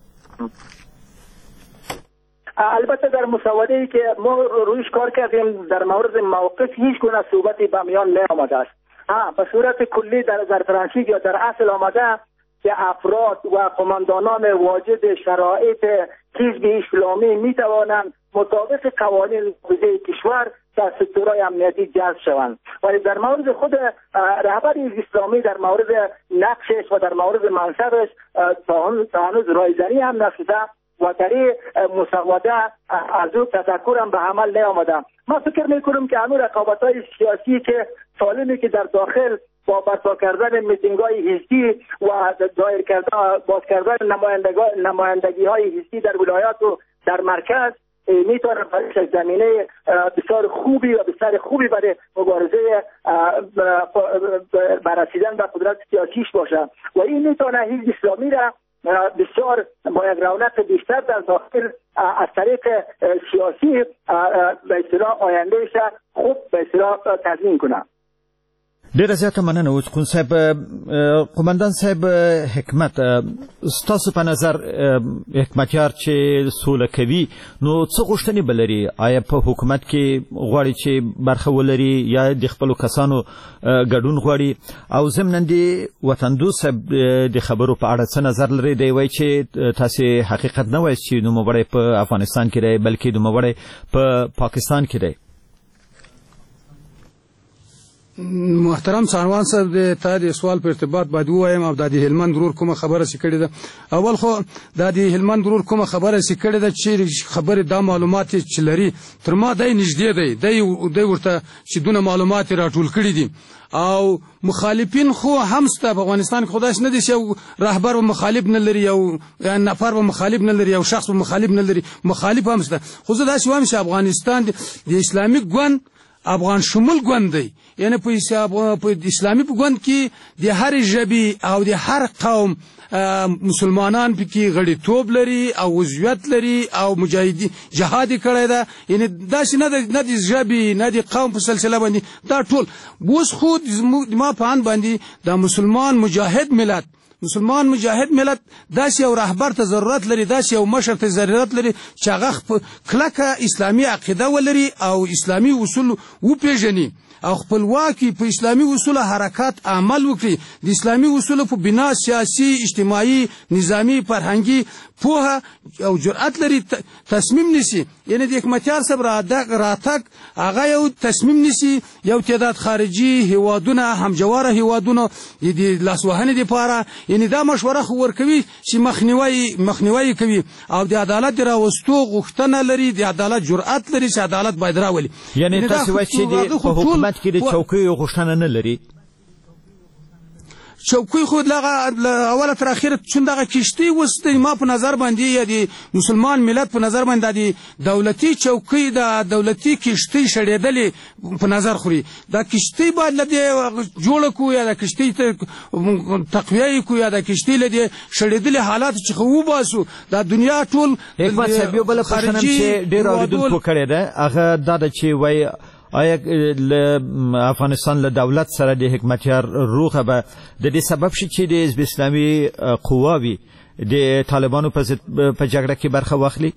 البته در مسوده‌ای که ما رویش کار کردیم در مورد موقف هیچ گونه صحبتی به میان نیامده است. به صورت کلی در ترانسلیت یا در اصل آمده که افراد و قماندانان واجد شرایط حزب اسلامی می توانند مطابق قوانین حوزه کشور سکتورهای امنیتی جذب شوند. ولی در مورد خود رهبر اسلامی در مورد نقشش و در مورد منصبش تا هنوز رایزنی هم نشده و طریق مسوده از او تذکر هم به عمل نیامده. من فکر میکنم که همون رقابت‌های سیاسی که سالمی که در داخل با برپا کردن میتینگ‌های حزبی و دایر کردن باز کردن نمایندگی‌های حزبی در ولایات و در مرکز میتونه برای زمینه بسیار خوبی و بسیار خوبی برای مبارزه بررسیدن به قدرت سیاسیش باشه و این میتونه حزب اسلامی را بسیار با یک رونق بیشتر در داخل از طریق سیاسی به اصطلاح آیندهش خوب به اصطلاح تضمین کنه. ډیره زیاته مننه اوسکون صاحب. قومندان صاحب حکمت، ستاسو په نظر حکمتیار چې سوله کوي نو څه غوښتنې به لري؟ آیا په حکومت کې غواړي چې برخه ولري یا د خپلو کسانو ګډون غواړي؟ او ضمناً د وطندوست صاحب د خبرو په اړه څه نظر لري؟ دی وایي چې تاسې حقیقت نه وایي چې نوموړی په افغانستان کې دی بلکې نوموړی په پاکستان کې دی. محترم څارنوال صاحب د تا د سوال په ارتباط باید ووایم او د هلمند ورور کومه خبره چې کړې ده. اول خو د هلمند ورور کومه خبره چې کړې ده چې خبرې دا معلومات چې لري تر ما دی نږدې دی ورته چې دونه معلومات راټول کړي دي او مخالفین خو هم سته په افغانستان کې خداش نه دي چې یو رهبر و مخالف نه لري او نفر و مخالف نه لري او شخص و مخالف نه لري، مخالف هم سته. خو زه داسې وایم چې افغانستان د اسلامي ګوند افغان شمول ګوند دی، یعنی په اسلامي ګوند کې د هر ژبې او د هر قوم مسلمانان پکې غړیتوب لري او عضویت لري او مجاهدی جهاد کړی ده. یعنی داسې نه د ژبې نه د قوم په سلسله باندې دا ټول اوس خو ما په ان باندې د مسلمان مجاهد ملت داسې یو رهبر ته ضرورت لري، داسې یو مشر ته ضرورت لري چې هغه کلکه اسلامي عقیده ولري او اسلامي اصول وپېژني او خپلواکي په اسلامي اصول حرکات عمل وکړي، د اسلامي اصول په بنا سیاسي اجتماعي نظامی فرهنګي پوهه او جرأت لري تصمیم نیسي. یعنی د حکمتیار صاحب راتګ هغه یو تصمیم نیسي یو تعداد خارجي هیوادونه همجواره هیوادونه د لاسوهنې دپاره یعنی دا مشوره خو ورکوي چې مخنیوي کوي او د عدالت د راوستو غوښتنه لري، د عدالت جرأت لري چې عدالت باید راولي. یعنی تاسې وایئ چې په حکومت کې د چوکیو غوښتنه نه لري؟ چوکۍ خو اوله تر اخره چون دغه کشتۍ اوس ما په نظر باندې یا د مسلمان ملت په نظر باندې د دولتي چوکۍ د دولتي کشتۍ شړېدلې په نظر خوري. دا کشتۍ باید له دې جوړه کړو یا د کشتۍ تقویه یې کړو یا د کشتۍ له دې شړېدلې حالاتو څخه وباسو. دا دنیا ټول حکمت صاحب یو بله پوښتنه چې ډېر اورېدونکو کړې ده هغه دا ده چې وایي آیا افغانستان له دولت سره د حکمتیار روغه به د دې سبب شي چې د حزب اسلامي قواوي د طالبانو په جګړه کې برخه واخلي؟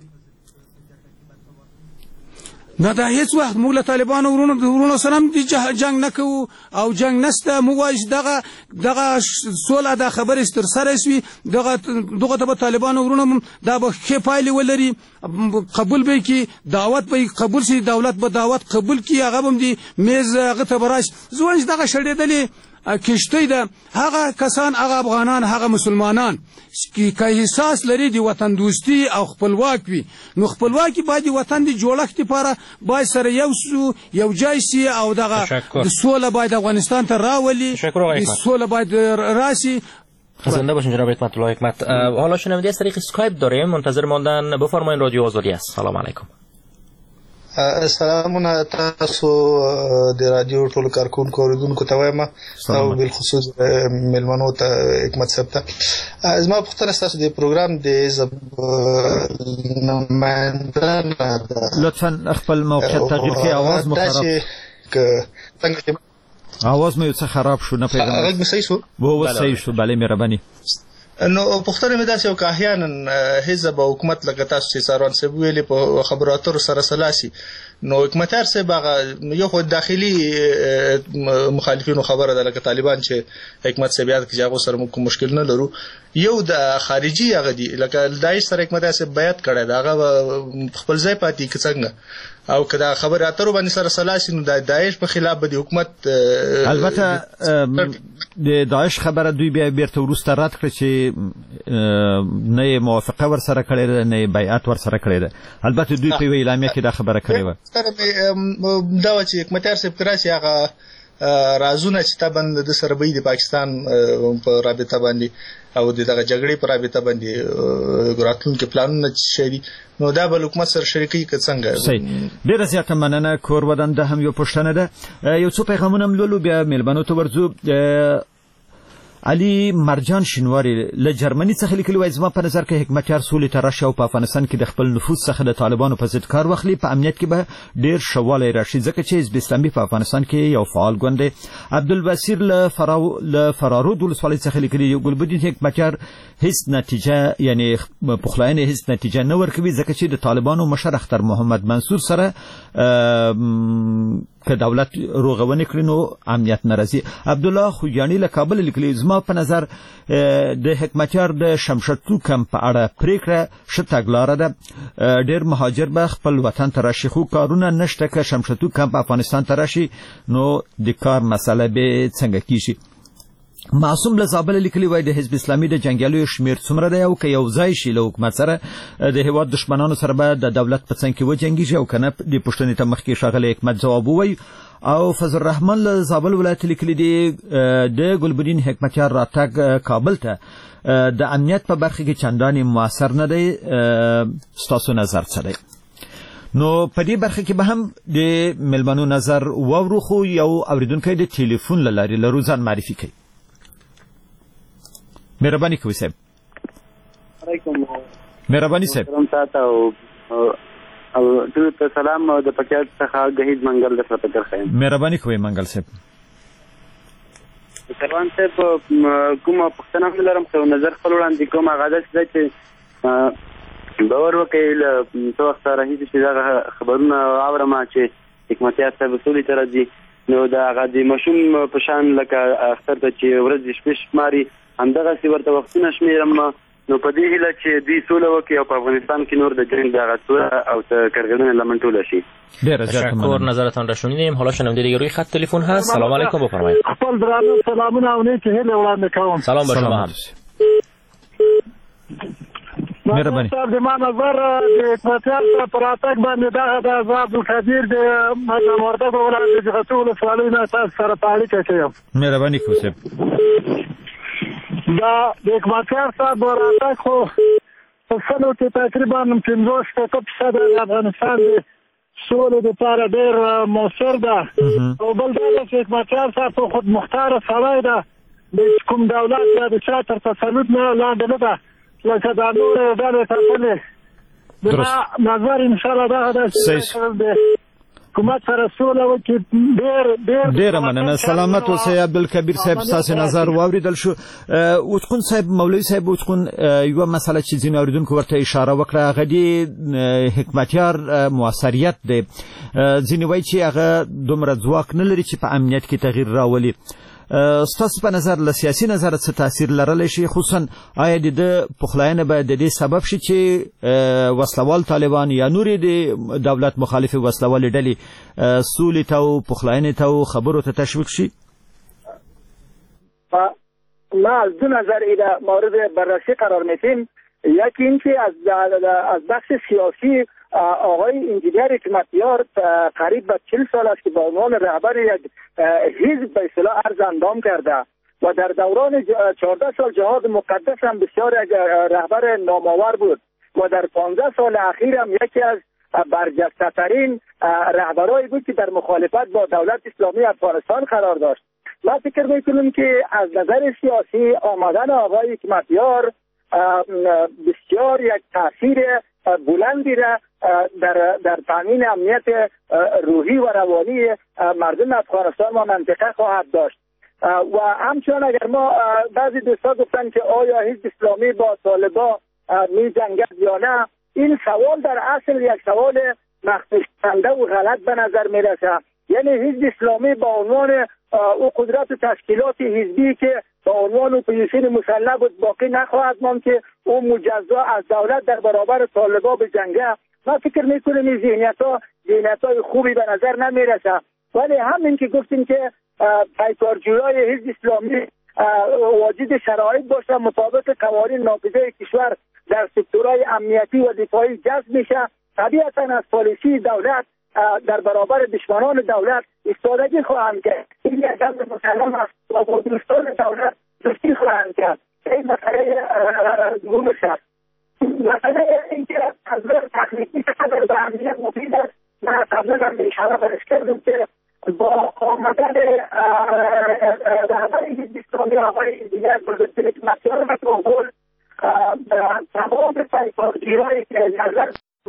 نه دا هیڅ وخت موږ له طالبانو ورونو سره هم جنګ نه کوو او جنګ نشته. موږ وایو چې دغه سوله دا خبرې تر سره شوي دغه ته به طالبانو ورونو دا به ښې پایلې ولري، قبول به یې کړي، دعوت به یې قبول شي، دولت به دعوت قبول کړي، هغه به هم د میز هغه ته به راشي. زه وایم چې دغه شړېدلې کشتۍ ده هغه کسان هغه افغانان هغه مسلمانان چې احساس لري د وطن دوستي او خپلواک وي نو خپلواکي باید د وطن د جوړښت لپاره باید سره یو ځای شي او دغه د سوله باید افغانستان ته راولي، د سوله باید راشي. زنده باشین جناب حکمت الله حکمت. حالا شنونده از طریق اسکایپ داریم، منتظر ماندن بفرمایید. رادیو آزادی است. سلام علیکم. سلامونه تاسو د رادیو ټول کارکونکو اوریدونکو ته وایم او بالخصوص ملمنو ته حکمت صاحب ته. زما پوښتنه تاسو د پروګرام د نمائندان لطفا خپل موقعیت تغییر کړئ. आवाज مو خراب आवाज مې څه خراب شو نه پیژنم. غږ مې صحیح شو؟ وو صحیح شو. بله مهرباني. نو پوښتنه مې داسې وکړه احیانا حزب او حکومت لکه تاسو چې څاروان صاحب ویلي په خبرو اترو سره سلاسي نو حکمتیار صاحب هغه یو خو داخلي مخالفینو خبره ده لکه طالبان چې حکمت صاحب یاد کړي هغه سره کوم مشکل نه لرو. یو د خارجي هغه دي لکه داعش سره حکمت صاحب بیعت کړی دا هغه خپل ځای پاتې څنګه او کدا خبر اترو باندې سره سلاسي نو د داعش په خلاف به د حکومت البته د داعش خبره دوی بیا بیرته ورسته رد کړ چې نه موافقه ور سره کړې ده نه بیعت ور سره کړې ده. البته دوی په اعلامیه کې دا خبره کړې و دا چې حکمت صاحب کراسي هغه رازونه چې تابند د سربې د پاکستان په رابطه باندې او دغه جګړې په رابطه باندې راتلونکي پلانونه شری نو دا بل حکومت سره شریکي څنګه ډیره زیاته مننه. کور ودان د هم یو پښتنه ده یو څو پیغامونه ملولو بیا ملبانو ته ورځو. علي مرجان شینواری له جرمني څخه لیکلی وای زما په نظر کې حکمتیار سولې ته راشي او په افغانستان کې د خپل نفوذ څخه د طالبانو په ضد کار واخلي په امنیت کې به ډیر شواله راشي ځکه چې حزب اسلامي په افغانستان کې یو فعال ګوند دی. عبدالبصیر له فرارود ولسوالۍ څخه لیکلی یو ګلبدین حکمتیار هیڅ نتیجه یعنی پخلاینه هیڅ نتیجه نه ورکوي ځکه چې د طالبانو مشر اختر محمد منصور سره که دولت روغونه کړي نو امنیت ناراضي. عبدالله خوجانی له کابل لیکلی زما په نظر د حکمتیار د شمشتو کمپ په اړه پریکړه شتګلاره ده. ډیر مهاجر به خپل وطن ته راشي خو کارونه نشته که شمشتو کمپ افغانستان ته راشي نو د کار مسله به څنګه کیږي. معصوم له زابل لیکلی وای د حزب اسلامي د جنگیالو شمیر څومره دی او که یو ځای شي له حکومت سره د هیواد دشمنانو سره به د دولت په څنګ کې وجنګیږي او کنه د پښتنې ته مخکې شاغله حکمت جواب وای. او فضل الرحمن له زابل ولایت لیکلی دی د ګلبدین حکمتیار راتګ کابل ته د امنیت په برخه کې چندانې موثر نه دی. ستاسو نظر څه دی؟ نو په دې برخه کې به هم د ملمنو نظر وورو خو یو اوریدونکو د ټلیفون لاري له روزان معرفي کوي. مهرباني کوي صاحب. علیکم. مهرباني صاحب. او ته سلام او د پکیات څخه غهید منګل د فقط خیم. مهرباني کوي منګل صاحب. سلام صاحب کومه پښتنه لرم خو نظر خپل وړاندې کوم غاده چې باور وکړي له څو وخت راهیسې چې دا خبرونه اورم چې حکمتیار صاحب سولې ته راځي نو دا غادي مشوم په شان لکه اختر ته چې ورځ شپې شماري همدغه سی ورته وختونه شمیرم نو په دې هیله چې دوی سوله وکړي او په افغانستان کې نور د جنگ دغه توره او کارګردان لمن ټوله شي. تشکر نظرتان را شنیدیم. حالا شنونده دیگه روی خط تلفن هست. سلام علیکم بفرمایید. خپل درانه سلامونه او نیکی هیله وړاندې کوم. سلام بر شما هم. مهرباني. د ما نظر د حکمتیار پر راتګ باندې د عبدالقدیر د وردګ ولایت د غټو ولسوالۍ نه تاسو سره اړیکه کوم. مهرباني کوئ صاحب. دا د حکمتیار صاحب راتګ خو په سلو کې تقریبا 50% د افغانستان د سولې لپاره ډېر مؤثر ده او بل دا چې حکمتیار صاحب خود مختار سړی ده د کوم دولت یا د چا تر تسلط نه لاندې نه ده لکه دا نور ډلې ټاکلې. د ما نظر انشاءالله دا ده چې حکومت سره سوله وکړي. ډېره مننه. سلامت اوسئ. عبدالکبیر صاحب ستاسو نظر واوریدل شو. اوسقون صاحب مولوي صاحب اوسقون یو مسله چې ځینې اوریدونکو ورته اشاره وکړه هغه د حکمتیار موثریت دی. ځینې وایي چې هغه دومره ځواک نه لري چې په امنیت کې تغییر راولي. ستاسو په نظر له سیاسي نظر څه تاثیر لرلی شي خصوصا آیا د پخلاینه به د دې سبب شي چې وسلوال طالبان یا نورې د دولت مخالف وسلوال ډلې سولې ته او پخلاینې ته او خبرو ته تشویق شي؟ ما از دو نظر این مورد بررسی قرار میدیم. یکی این که از بخش سیاسی آقای انجینیر حکمتیار قریب به 40 سال است که به عنوان رهبر یک حزب به اصطلاح ارز اندام کرده و در دوران 14 سال جهاد مقدس هم بسیار یک رهبر نامآور بود و در 15 سال اخیر هم یکی از برجسته ترین رهبرایی بود که در مخالفت با دولت اسلامی افغانستان قرار داشت. ما فکر میکنم که از نظر سیاسی آمدن آقای حکمتیار بسیار یک تاثیر بلندی را در تامین امنیت روحی و روانی مردم افغانستان و منطقه خواهد داشت. و همچنان اگر ما بعضی دوستان گفتن که آیا حزب اسلامی با طالبان می جنگد یا نه، این سوال در اصل یک سوال مخفی شونده و غلط به نظر می رسد. یعنی حزب اسلامی با عنوان او قدرت و تشکیلات حزبی که با عنوان اپوزیسیون مسلح بود باقی نخواهد ماند که او مجزا از دولت در برابر طالبان بجنگه. ما فکر میکنیم این ذهنیت‌های خوبی به نظر نمیرسه، ولی همین که گفتیم که پیکارجویای حزب اسلامی واجد شرایط باشه مطابق قوانین نافذه کشور در سکتورهای امنیتی و دفاعی جذب میشه، طبیعتا از پالیسی دولت در برابر دشمنان دولت ایستادگی خواهند کرد. این یک جنگ مسلم است و با دوستان دولت دوستی خواهند کرد. این مسئله دوم است. مسئله اینکه از نظر تکنیکی چقدر به امنیت مفید است، من قبلا هم اشاره برش کردم که با آمدن رهبر حزب اسلامی آقای دیگر گلبدین حکمتیار و کابل تمام پیکارگیرایی که نظر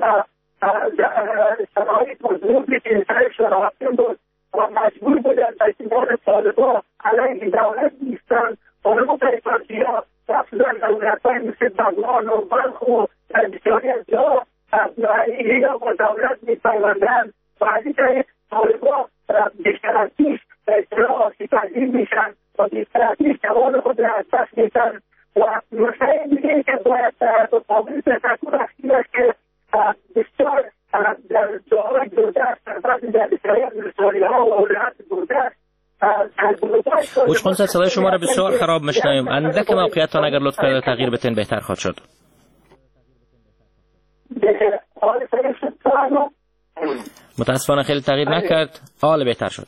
شرایط و ظروفی که سرش راحتیم بود و مجبور بودن تشکیلات طالبان علیه دولت نیستن. طالبان پیکارگیرها رفتن دولتهای مثل بغلان و بلخ و در بسیاری از جا ایران با دولت میپیوندن و از این طالبان بیشتر از پیش به اصطلاح سپهگیر میشن و بیشتر از پیش توان خود را از دست میدن. و مسئله دیگه که باید قابل تفکر اخیر است که بسیار در جاهای دوردست در بسیاری از رسانی‌ها و ولایات دوردست وچقون صاحب صدای شما را بسیار خراب میشنویم. اندک موقعیتتان اگر لطف کرده تغییر بتین بهتر خواهد شد. متاسفانه خیلی تغییر نکرد. حال بهتر شد.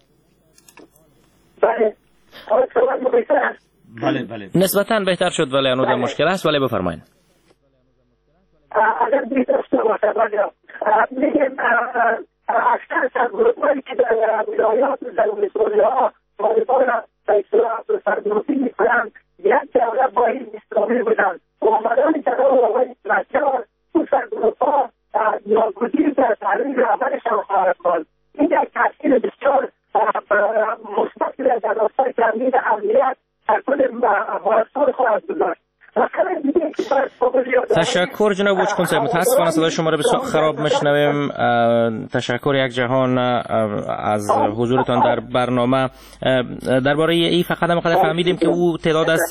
بله نسبتاً بهتر شد ولی هنوز مشکل است. ولی بفرمایید. اگر بهتر شده باشه میگیم اکثر سرگروه‌هایی که در ولایات و در ولسوالی‌ها طالبان را به اصطلاح سرگروهی می‌کنند یک دوره با حزب اسلامی بودند و آمدن جناب آقای حکمتیار اون سرگروه‌ها ناگزیر در تحلیل رهبرشان خواهد بود. این یک تاثیر بسیار مثبت در راستای تامین امنیت در کل افغانستان خواهد گذاشت. تشکر جناب وچقون صاحب. متاسفانه صدای شما را بسیار خراب میشنویم. تشکر یک جهان از حضورتان در برنامه. درباره این فقط هم فهمیدیم که او تعداد از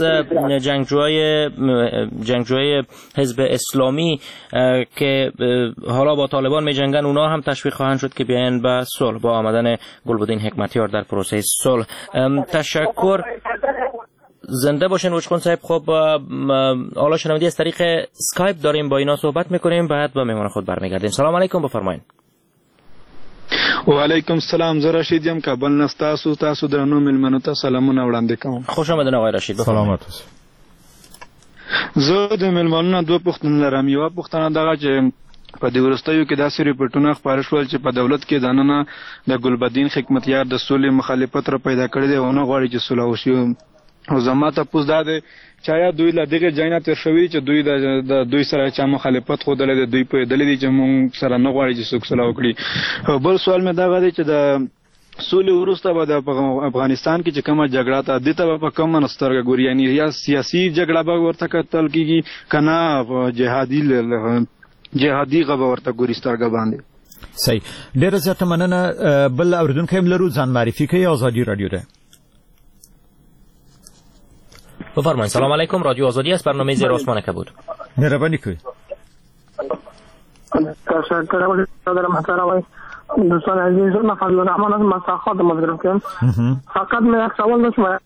جنگجوی حزب اسلامی که حالا با طالبان میجنگن اونا هم تشویق خواهند شد که بیاین به صلح با آمدن گلبدین حکمتیار در پروسه صلح. تشکر. زنده باشین وچقون صاحب. خب حالا شنوندی از طریق اسکایپ داریم با اینا صحبت میکنیم، بعد با مهمان خود برمیگردیم. سلام علیکم، بفرمایید. و علیکم السلام. زه رشید یم کابل نه. تاسو درنو ملمنو ته سلامونه وړاندې کوم. خوش آمدین آقای رشید. سلامت. زه د ملمنو دوه پوښتنې لرم. یوه پوښتنه دغه چې په دې وروستیو کې داسې ریپورټونه خپاره شول چې په دولت کې دننه د ګلبدین حکمتیار د سولې مخالفت را پیدا کړی دی او نه غواړي چې صلح وشي. او زما تاسو دا دی چې آیا دوی له دغه ځای نه تېر شوي چې دوی د دوی سره چا مخالفت ښودلی دی، دوی پوهېدلی دي چې موږ سره نه غواړي چې څوک صلح وکړي. بل سوال مې دغه دی چې د سولې وروسته به د افغانستان کې چې کومه جګړه ده دې ته به په کومه سترګه ګوري، یعنې یا سیاسي جګړه به ورته کتل کېږي که نه جهادي غه به ورته ګوري سترګه باندې. صحیح. ډېره زیاته مننه. بل اورېدونکی هم لرو، ځان معرفي کوي. آزادي رادیو ده. بفرمایید. سلام علیکم، رادیو آزادی است، برنامه زیر آسمان کبود. مهربانی کنید. تشکر برادر محترم دوستان عزیز. من فضل الرحمن از مساخات مزرم کنم. فقط من یک سوال داشتم.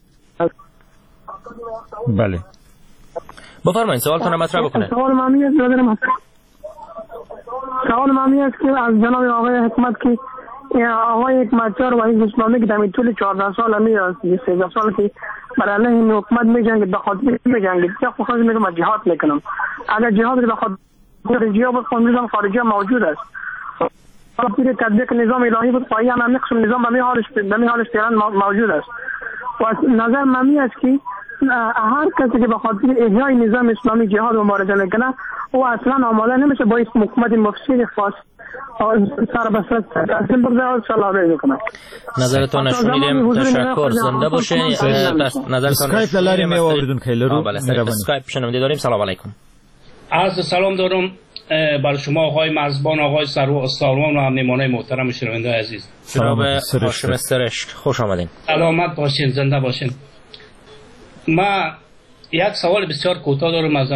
بله بفرمایید سوالتون رو مطرح بکنید. سوال مامی است برادر محترم. سوال مامی است که از جناب آقای حکمت که آقای حکمتیار و حزب اسلامی که در طول 14 سال همی است 13 سال که برای علیه حکومت میجنگید، به خاطر میجنگید که خودش میگه من جهاد میکنم. اگر جهاد به خاطر خارجی ها بود، نظام خارجی موجود است. خاطر تطبیق نظام الهی بود، پایی هم نقش نظام به می حالش فعلا موجود است. و نظر ممی است که هر کسی که به خاطر احیای نظام اسلامی جهاد و مبارزه میکنه او اصلا آماده نمیشه با حکومت مفسد خاص سر بسرت اصلا بگذار صلاح میکنه. نظرتون نشونیدیم. تشکر. زنده باشین. نظرتون اسکایپ لاری می آوردون خیلی رو. اسکایپ شنونده داریم. سلام علیکم. عرض سلام دارم بر شما آقای مرزبان، آقای سروان و همنیمانای محترم شنونده عزیز. جناب هاشم سرشت خوش آمدین. سلامت باشین، زنده باشین. ما یک سوال بسیار کوتاه دارم از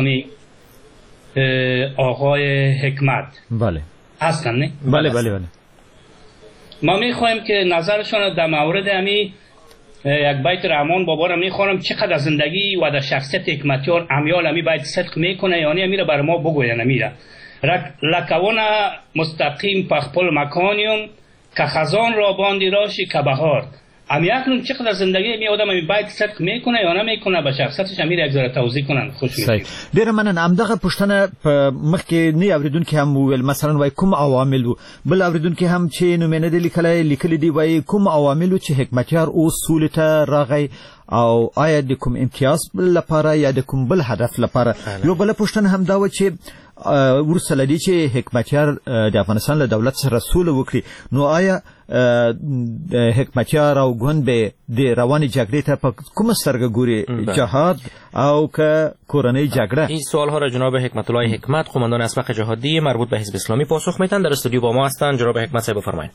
آقای حکمت. بله هستن نه؟ بله بله بله. ما میخوایم که نظرشان در مورد یک بیت رحمان بابا را میخوانم، چقدر از زندگی و در شخصیت حکمتیار امیال امی باید صدق میکنه، یعنی امیره بر ما بگوین امیره لکوان مستقیم پخپل مکانیوم که خزان را باندی راشی که بهار. امی اکنون چقدر از زندگی می آدم امی باید صدق میکنه یا نمیکنه، به شخصیتش امیره یک ذره توضیح کنن. خوش میشید. ډیره مننه. همدغه پوښتنه په مخکې نه اوریدونکي هم وویل، مثلا وای کوم عوامل وو، بل اوریدونکي هم چې نومینه دي لیکلي دي وای کوم عوامل وو چې حکمتیار اوس سولې ته راغی او آیا د کوم امتیاز لپاره یا د کوم بل هدف لپاره. یو بل پوښتنه هم دا و چې ورسره لدی چې حکمتیار د افغانستان له دولت سره سوله وکړي، نو آیا حکمتیار او ګوند به د رواني جګړې ته په کومه سترګه ګوري، جهاد او که کورنۍ جګړه؟ این سوال ها را جناب حکمت الله حکمت قماندان اسبق جهادی مربوط به حزب اسلامی پاسخ میدن. در استودیو با ما هستند. جناب حکمت صاحب بفرمایید.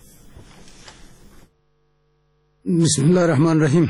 بسم الله الرحمن الرحیم.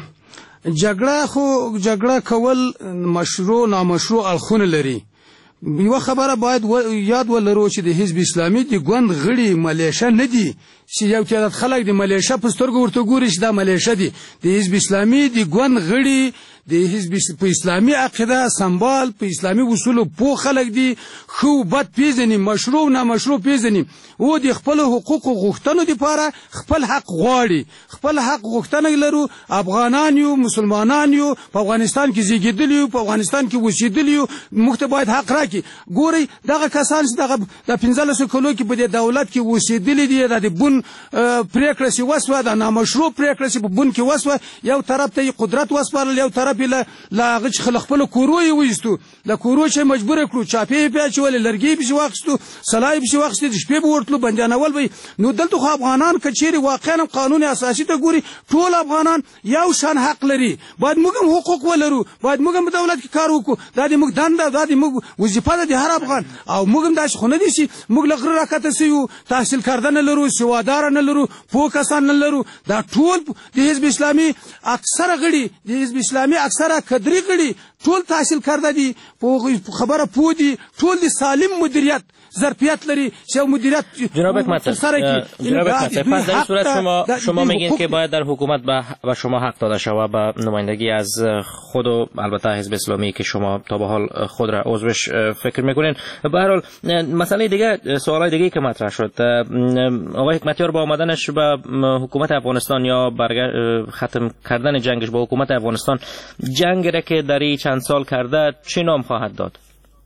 جګړه کول مشروع نامشروع اړخونه لري. یو خبره باید یاد ولرو چې د حزب اسلامي د ګوند غړي ملیشه نه دي، چې یو تعداد خلک د ملیشه په سترګو ورته ګوري چې دا ملیشه دي. د حزب اسلامي د ګوند غړي د حزب په اسلامي عقیده سمبال په اسلامي اصولو په خلک دي، خو بد پیژني، مشروع نامشروع پیژني، او د خپل حقوق غوښتنو لپاره خپل حق غواړي. خپل حق غوښتنه لرو. افغانان یو، مسلمانان یو، په افغانستان کې زیږیدلی یو، په افغانستان کې اوسېدلی یو، موږ ته باید حق راکړي. ګورئ دغه کسان چې دغه د 15 کلو کې په دولت کې اوسېدلي دي، د بون پریکړه چې وسوه، د نامشروع پریکړه چې په بون کې وسوه، یو طرف ته قدرت وسپارل، یو طرف له هغه چې خپل کورو یې وایستو، له کورو چې مجبور کړو، چاپې یې پیاچولې، لرګي پسې واخیستو، سلای پسې واخیستې، د شپې به ورتلو، بندیانول به. نو دلته خو افغانان که چیرې واقعا قانون اساسي ته ګوري، ټول افغانان یو شان حق لري. باید موږ هم حقوق ولرو، باید موږ هم په دولت کې کار وکړو. دا د موږ دنده، دا د موږ وظیفه ده د هر افغان. او موږ هم داسې خو نه دي چې موږ له غره راکته سوي، تحصیل کرده نه لرو، سواداره نه لرو، پوه کسان نه لرو. دا ټول د حزب اسلامي اکثره غړي، د حزب اسلامي اکثره کدري غړي ټول تحصیل کرده دي، خبره پوه دي، ټول د سالم مدیریت ظرفیت لري چې مدیریت. جناب حکمت پس در این صورت شما میگین که باید در حکومت به شما حق داده شود، به نمایندگی از خود و البته حزب اسلامی که شما تا به حال خود را عضوش فکر میکنین. به هر حال مسئله دیگه، سوالای دیگه که مطرح شد، آقای حکمتیار با آمدنش به حکومت افغانستان یا ختم کردن جنگش با حکومت افغانستان، جنگی را که در این چند سال کرده چه نام خواهد داد؟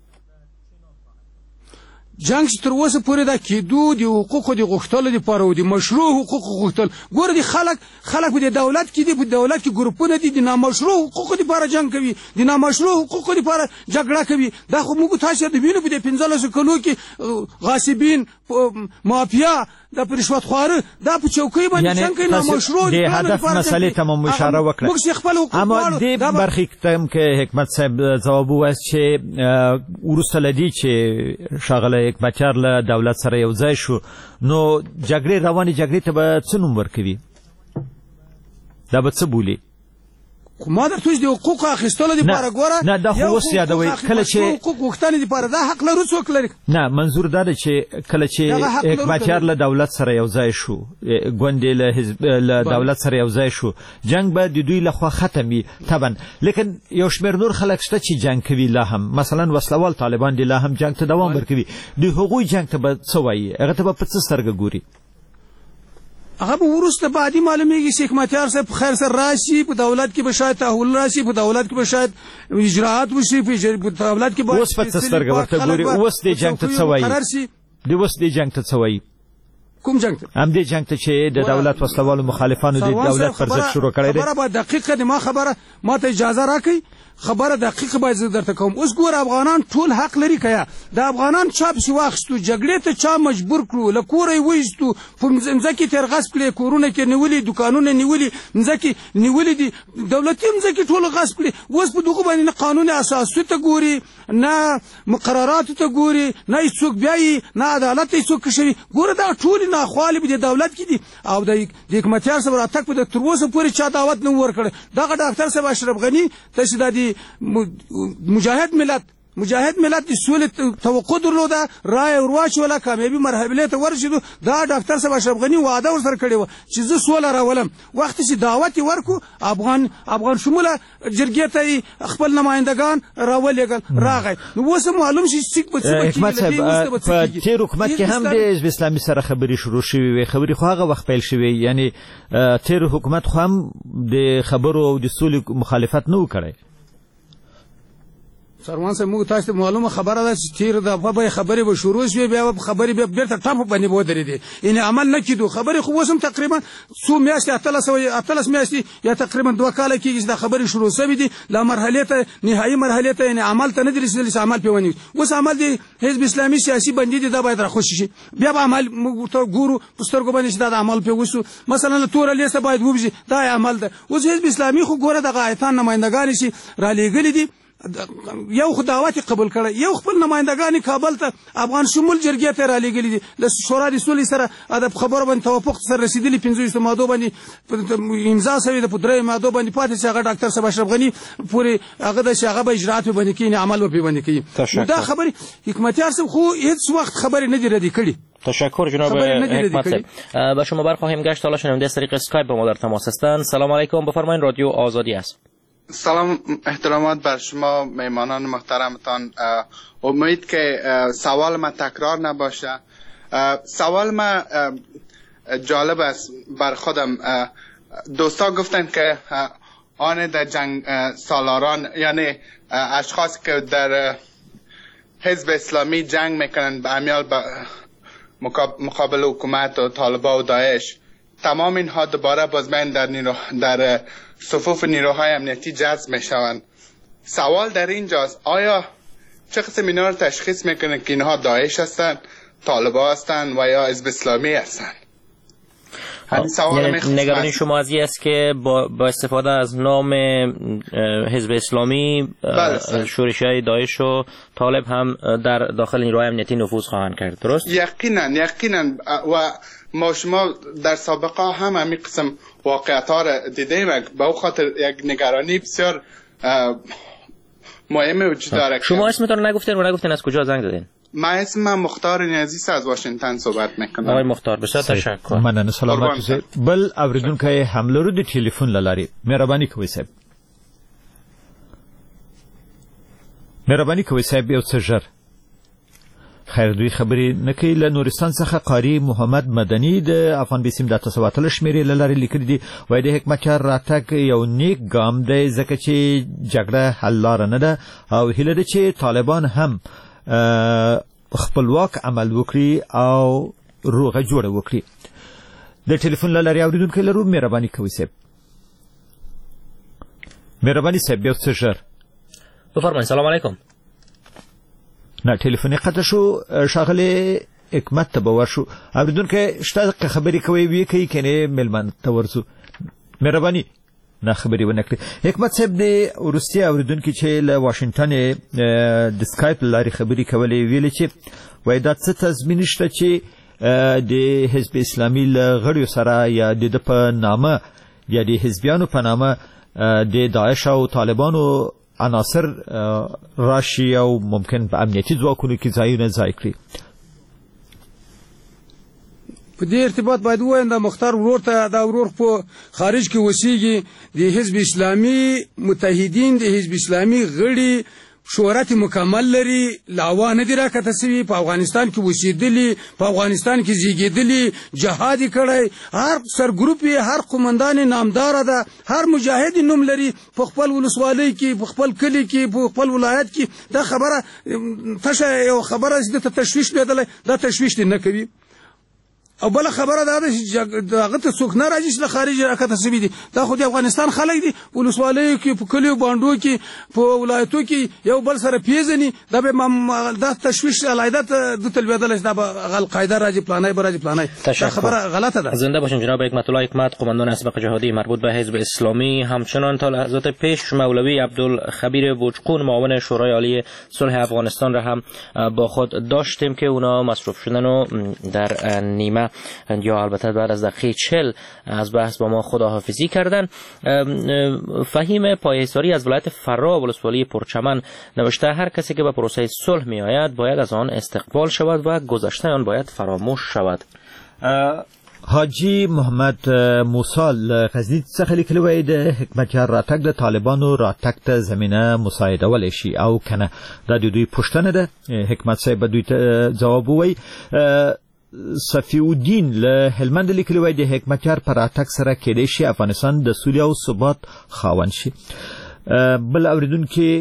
جنگ چې تر اوسه پورې دا کېدو د حقوقو د غوښتلو لپاره و، د مشروع حقوقو غوښتل. ګوره د خلک په دولت کې دي، په دولت کې ګروپونه دي د نامشروع حقوقو لپاره جنگ کوي، د نامشروع حقوقو لپاره جګړه کوي. دا خو موږ تاسو د وینو په 15 کلو کې غاصبین، مافیا، د رشوت خواره، دا په چوکۍ باندې څنګه نامشروع د هدف مسلې ته مو اشاره وکړه. موږ خپل حقوق اما د برخې تم کې حکمت صاحب ځواب وایي چې ورسره لدی چې شاغله حکمتیار له دولت سره یو ځای شو، نو جګړې رواني جګړې ته به څه نوم ورکوي؟ دا به څه بولي؟ ما درته د حقوق اخیستلو لپاره ګوره، نه دا خو اوس یادوي کله چې حقوق غوښتنې لپاره دا حق لرو، څوک لري؟ نه منظور دا دی چې کله چې حکمتیار له دولت سره یو ځای شو، ګوندې له دولت سره یو ځای شو، جنگ به د دوی لخوا ختمي طبعا، لیکن یو شمېر نور خلک شته چې جنگ کوي لا هم، مثلا وسلوال طالبان دي لا هم جنگ ته دوام ورکوي. د هغوی جنگ ته به څه وایي؟ هغه ته به په څه سترګه ګوري؟ هغه به وروسته بعدي معلومیږي چې حکمتیار صاحب خیر سره راشي، په دولت کې به شاید تحول راشي، په دولت کې به شاید اجراءات وشي، په دولت کې به اوس په څه سترګه ورته ګوري؟ اوس د جنگ ته څه وایي؟ د اوس د جنگ ته څه وایي؟ کوم جنگ ته؟ هم دې جنگ ته چې د دولت وسلوالو مخالفانو د دولت پر ضد شروع کړی دی. خبره به دقیقه دي. ما ته اجازه راکړئ خبره دقیقه باید زه درته کوم. اوس ګوره افغانان ټول حق لري که د افغانان چا پسې واخیستو جګړې ته چا مجبور کړو له کوره یې وایستو په مځکې تېر غصب کړې کورونه کې نیولي دوکانونه نیولي مځکې نیولې دي دولتي مځکې ټول غصب کړي. اوس په دغو باندې نه قانون اساسي ته ګوري نه مقرراتو ته ګوري نه هیڅ څوک بیایي نه عدالت ته څوک کشوي. ګوره دا ټولې ناخوالې په دې دولت کې دي او د حکمتیار صاحب راتګ په تر اوسه پورې چا دعوت نه ورکړی. دغه ډاکټر صاحب اشرف غني تاسې دا د مجاهد ملت د سولې توقع درلوده رایه ور واچوله کامیابي مرحلې ته ورسېدو. دا ډاکټر صاحب اشرف غني وعده ورسره کړې وه چې زه سوله راولم. وخت چې دعوت یې ورکړو افغان شموله جرګې ته یې خپل نمایندګان راولېږل راغی. نو اوس معلوم شي چې حکمت صاحب په تېر حکومت کې هم د حزب اسلامي سره خبرې شروع شوې وې. خبرې خو هغه وخت پیل شوې یعنی تېر حکومت خو هم د خبرو او د سولې مخالفت نه و کړی. سروان صاحب موږ تاسو ته معلومه خبره ده چې تیر دفعه به خبرې به شروع شوې بیا خبرې به بیرته ټاپ باندې ودرېدې یعنی عمل نه کېدو. خبرې خو اوس هم تقریبا څو میاشتې 18 میاشتې یا تقریبا 2 کاله کېږي چې دا خبرې شروع شوې دي لا مرحلې ته نهایي مرحلې ته یعنی عمل ته نه دي رسېدلي چې عمل پې ونیو. اوس عمل د حزب اسلامي سیاسي بندي دي دا باید راخوشي شي بیا به عمل موږ ته ګورو په سترګو باندې چې دا د عمل پې وسو مثلا توره لیسته باید وبځي دا عمل ده. اوس حزب اسلامي خو ګوره دغه ایتان نمایندګان چې رالېږلي دي یو خو دعوت قبول کړی یو خپل نمایندګان کابل ته افغان شمول جرګې ته رالېږلي دي د شورا د سولې سره د خبرو باندې توافق سره رسېدلي 15 مادو باندې امضا شوې ده په 3 مادو باندې پاتې چې هغه ډاکټر صاحب اشرف غني پورې هغه د هغه به اجرات باندې کوي عمل به باندې کوي. دا خبرې حکمتیار صاحب خو هیڅ وخت خبرې نه دي ردی کړي. تشکر جناب حکمت صاحب. با شما برخواهیم گشت. حالا شنونده از طریق اسکایپ با ما در تماس هستند. سلام علیکم بفرمایید رادیو آزادی است. سلام احترامات بر شما میمانان محترمتان. امید که سوال ما تکرار نباشه. سوال ما جالب است بر خودم. دوستا گفتن که آن در جنگ سالاران یعنی اشخاص که در حزب اسلامی جنگ میکنن به امیال مقابل حکومت و طالبان و داعش تمام اینها دوباره بازمین در صفوف نیروهای امنیتی جذب میشوند. سوال در اینجاست آیا چه قسم اینا رو تشخیص میکنه که اینها داعش هستند، طالبان هستند و یا حزب اسلامی هستند؟ نگرانی شما از این است که با استفاده از نام حزب اسلامی شورش‌های داعش و طالب هم در داخل نیروهای امنیتی نفوذ خواهند کرد، درست؟ یقینا و ما شما در سابقه هم همین قسم واقعیت ها را دیدیم. به او خاطر یک نگرانی بسیار مهمه وجود داره. شما اسمتون نگفتین از کجا زنگ دادین؟ من اسمم مختار نیازی از واشنگتن صحبت میکنم. آقای مختار بسیار تشکر. مننه سلامت اوسئ. بل اوریدونکو حمله رو د ټلیفون لاري مهرباني کوئ صاحب. مهرباني کوئ صاحب یو څه ژر. خیر دوی خبرې نه کوي. له نورستان څخه قاری محمد مدني د افغان بیسیم د تسواتل شمیرې لاري لیکلي دي وایي د حکمتیار راتګ یو نیک ګام دی ځکه چې جګړه حل لاره نه ده او هیله ده چې طالبان هم خپلواک عمل وکړي او روغه جوړه وکړي. د ټلیفون لاري اوریدونکو لرو مهرباني کوئ صاحب. مهرباني صاحب یو څه ژر. بفرمایئ. سلام علیکم. نه ټلیفون قطع شو. ښاغلی حکمت ته به ورشو. اوریدونکو شته خبرې کوي وی کوي کنه ملمن ته ورسو. مهرباني نه خبرې ونه کړي. حکمت صاحب د وروستي اوریدونکو چې له واشنگټن د سکایپ لاري خبرې کولې ویل چې وای دا څه تضمین شته چې د حزب اسلامي له غړیو سره یا د په نامه یا د حزبیانو په نامه د داعش او طالبانو عناصر راشي او ممکن په امنیتي ځواکونو کې ځایونه ځای کړي. په دې ارتباط باید ووایم دا مختار ورور ته دا ورور په خارج کې اوسېږي د حزب اسلامي متحدین د حزب اسلامي غړي شهرت مکمل لري لاوا نه دي راکته سوي په افغانستان کې اوسېدلي په افغانستان کې زیږېدلي جهاد کړی هر سرګروپ هر قومندان نامدار ده هر مجاهد نوم لري په خپل ولسوالۍ کې په خپل کلی کې په خپل ولایت کې دا خبره تشه یو خبره چې ته تشویش لیدل دا تشویش نه کوي. او بل خبره دا چې هغه ته څوک نه راځي چې خارج راکته سوي دي دا خو د افغانستان خلک دي ولسوالیو کې په کلیو باندو کې په ولایتو کې یو بل سره پیژني دا به دا تشویش علایدت د تلویدل دا غل قاعده راځي پلانای برای پلانای دا خبره غلطه ده. زنده باشین جناب حکمت الله حکمت، قماندان اسبق جهادی مربوط به حزب اسلامی. همچنان تا لحظات پیش مولوی عبدالخبیر وجقون معاون شورای عالی صلح افغانستان را هم با خود داشتیم که اونا مصروف شدن و در نیمه یا البته بعد از دقیقه 40 از بحث با ما خداحافظی کردن. فهیم پایحصاری از ولایت فرا ولسوالی پرچمن نوشته هر کسی که به پروسه صلح می آید باید از آن استقبال شود و گذشته آن باید فراموش شود. حاجی محمد موسی غزنی څخه لیکلی وای د حکمتیار راتګ د طالبانو راتګ ته زمینه مساعده ولې شي او کنه دا دوی پوښتنه ده. حکمت صاحب دوی ته جواب وای. صفی الدین له هلمند لیکلی وای د حکمتیار پر راتګ سره کېدای شي افغانستان د سولې او ثبات خاوند شي. بل اوریدونکو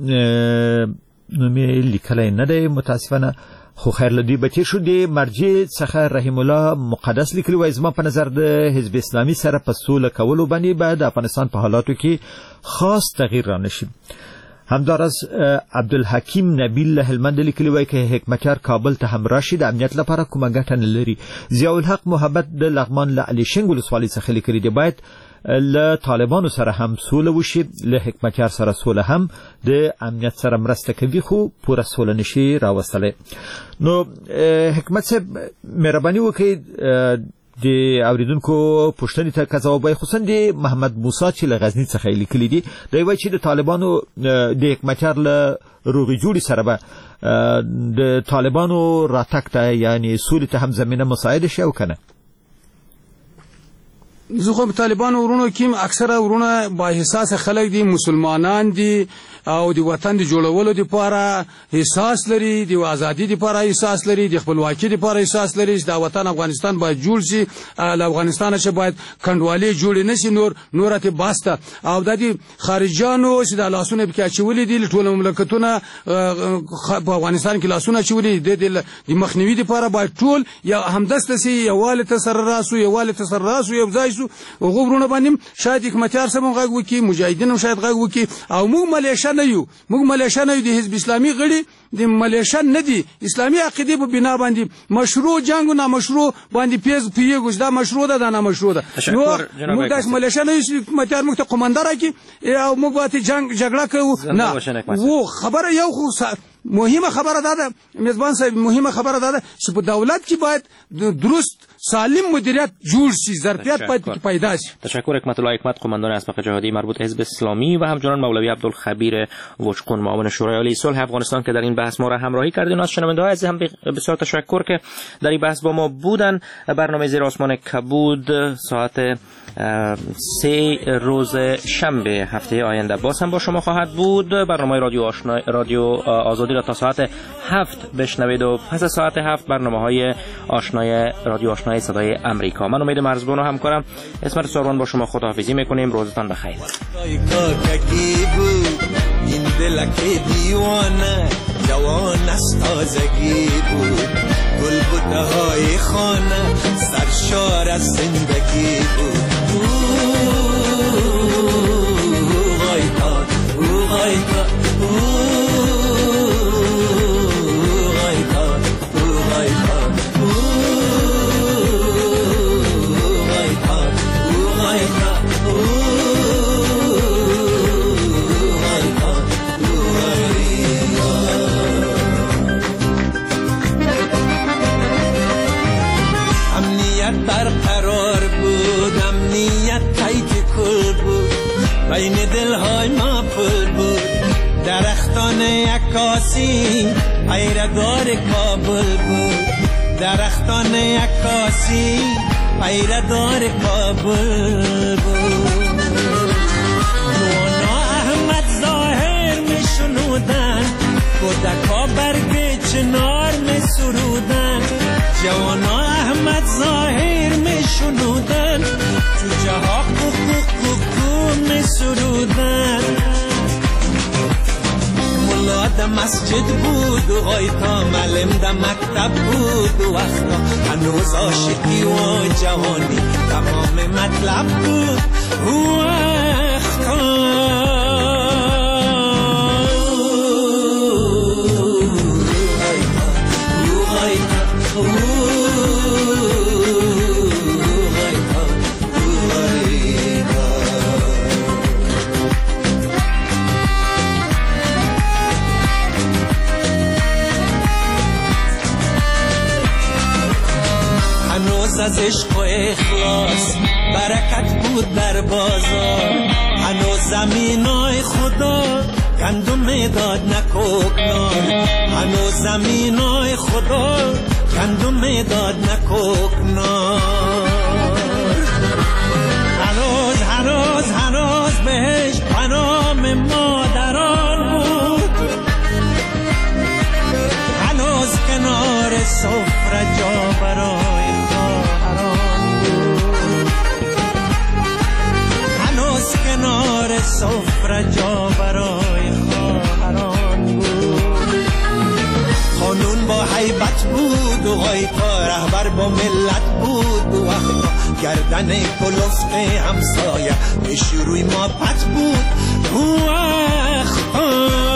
نومې لیکلی نه دی متاسفانه، خو خیر لدی بچی شو. دی مرجع څخه رحیم الله مقدس لیکلی وای زما په نظر د حزب اسلامي سره په سوله کولو باندې بعد افغانستان په حالاتو کې خاص تغییر را نشي. همدارس عبدالحکیم نبیل هلمند لیکلی وای که حکمتیار کابل ته هم راشي د امنیت لپاره کومه ګټه نه لري. ضیاء الحق محبت د لغمان له علي شنګ ولسوالۍ څخه لیکلی دی باید له طالبانو سره هم سوله وشي، له حکمتیار سره سوله هم د امنیت سره مرسته کوي خو پوره سوله نشي راوستلی. نو حکمت صاحب مهرباني وکړئ د اوریدونکو پوښتنې ته ځواب وایي، خصوصا د محمد موسی چې له غزني څخه لیکلی دي. دی وایي چې د طالبانو د حکمتیار له روغې جوړې سره به د طالبانو راتګ ته یعنی سولې ته هم زمینه مساعده شي او کنه. زه خو طالبان ورونو کې اکثره ورونه با احساس خلک دي، مسلمانان دي او د وطن د جوړولو لپاره احساس لري، د ازادي لپاره احساس لري، د خپلواکۍ لپاره احساس لري چې د وطن افغانستان باید جوړ شي. له افغانستان چې باید کندوالي جوړ نه شي نور ته باسته او د خارجانو چې د لاسونه کې اچولې دي ټول مملکتونه په افغانستان کې لاسونه اچولې د مخنیوي لپاره باید ټول یا همدسته سي یواله تسر راسو یو ځای وګورونه باندې شاید حکمتیار سم غږ وکي، مجاهدین شاید غږ وکي او موږ ملیشه نه یو د حزب اسلامي غړي د ملیشه نه دي. اسلامي عقیده په بنا باندې مشروع جنگ او نامشروع باندې پیګوز دا مشروع ده دا نامشروع ده. نو موږ د ملیشه نه یو حکمتیار موږ ته قومندان راکي او موږ به جګړه کوو نه. وو خبره یو خو مهمه خبره ده میزبان صاحب، مهمه خبره ده چې په دولت کې باید درست سالم مدیریت جوړ شي، ظرفیت باید پیدا شي. تشکر حکمت الله حکمت، قماندان اسبق جهادی مربوط حزب اسلامی و همچنان مولوی عبدالخبیر وجقون معاون شورای عالی صلح افغانستان که در این بحث ما را همراهی کردین. از شنونده‌های عزیز هم بسیار تشکر که در این بحث با ما بودن. برنامه زیر آسمان کبود ساعت 3 روز شنبه هفته آینده باز هم با شما خواهد بود. برنامه رادیو آزادی را تا ساعت 7 بشنوید و پس از ساعت 7 برنامه‌های آشنای رادیو آشنای صدای امریکا. من امید مرزبان و همکارم اسمت ساروان با شما خداحافظی میکنیم. روزتان بخیر. این دلک دیوانه جوان است تازگی بود، گل بوته های خانه سرشار از زندگی بود. برقرار بود، امنیت قید کل بود، بین دلهای ما پل بود، درختان عکاسی پیردار کابل بود، درختان عکاسی پیردار کابل بود. نوانا احمد ظاهر می شنودن، کودکا برگ چنار می سرودن، جوانا احمد ظاهر می شنودن، جوجه ها کوکو می سرودن. ملا د مسجد بود و غایتا معلم د مکتب مکتب بود و وقتا هنوز عاشقی و جوانی تمام مطلب بود و وقتا از عشق و اخلاص برکت بود در بازار هنوز زمینای خدا گندم داد نکوکنار هنوز زمینای خدا گندم داد نکوکنار هنوز بهش پنام مادران بود هنوز کنار سفره جا برای کنار سفره جا برای خواهران بود خانون با حیبت بود و غیتا رهبر با ملت بود و وقتا گردن کلفت همسایه پیش روی ما پت بود و وقتا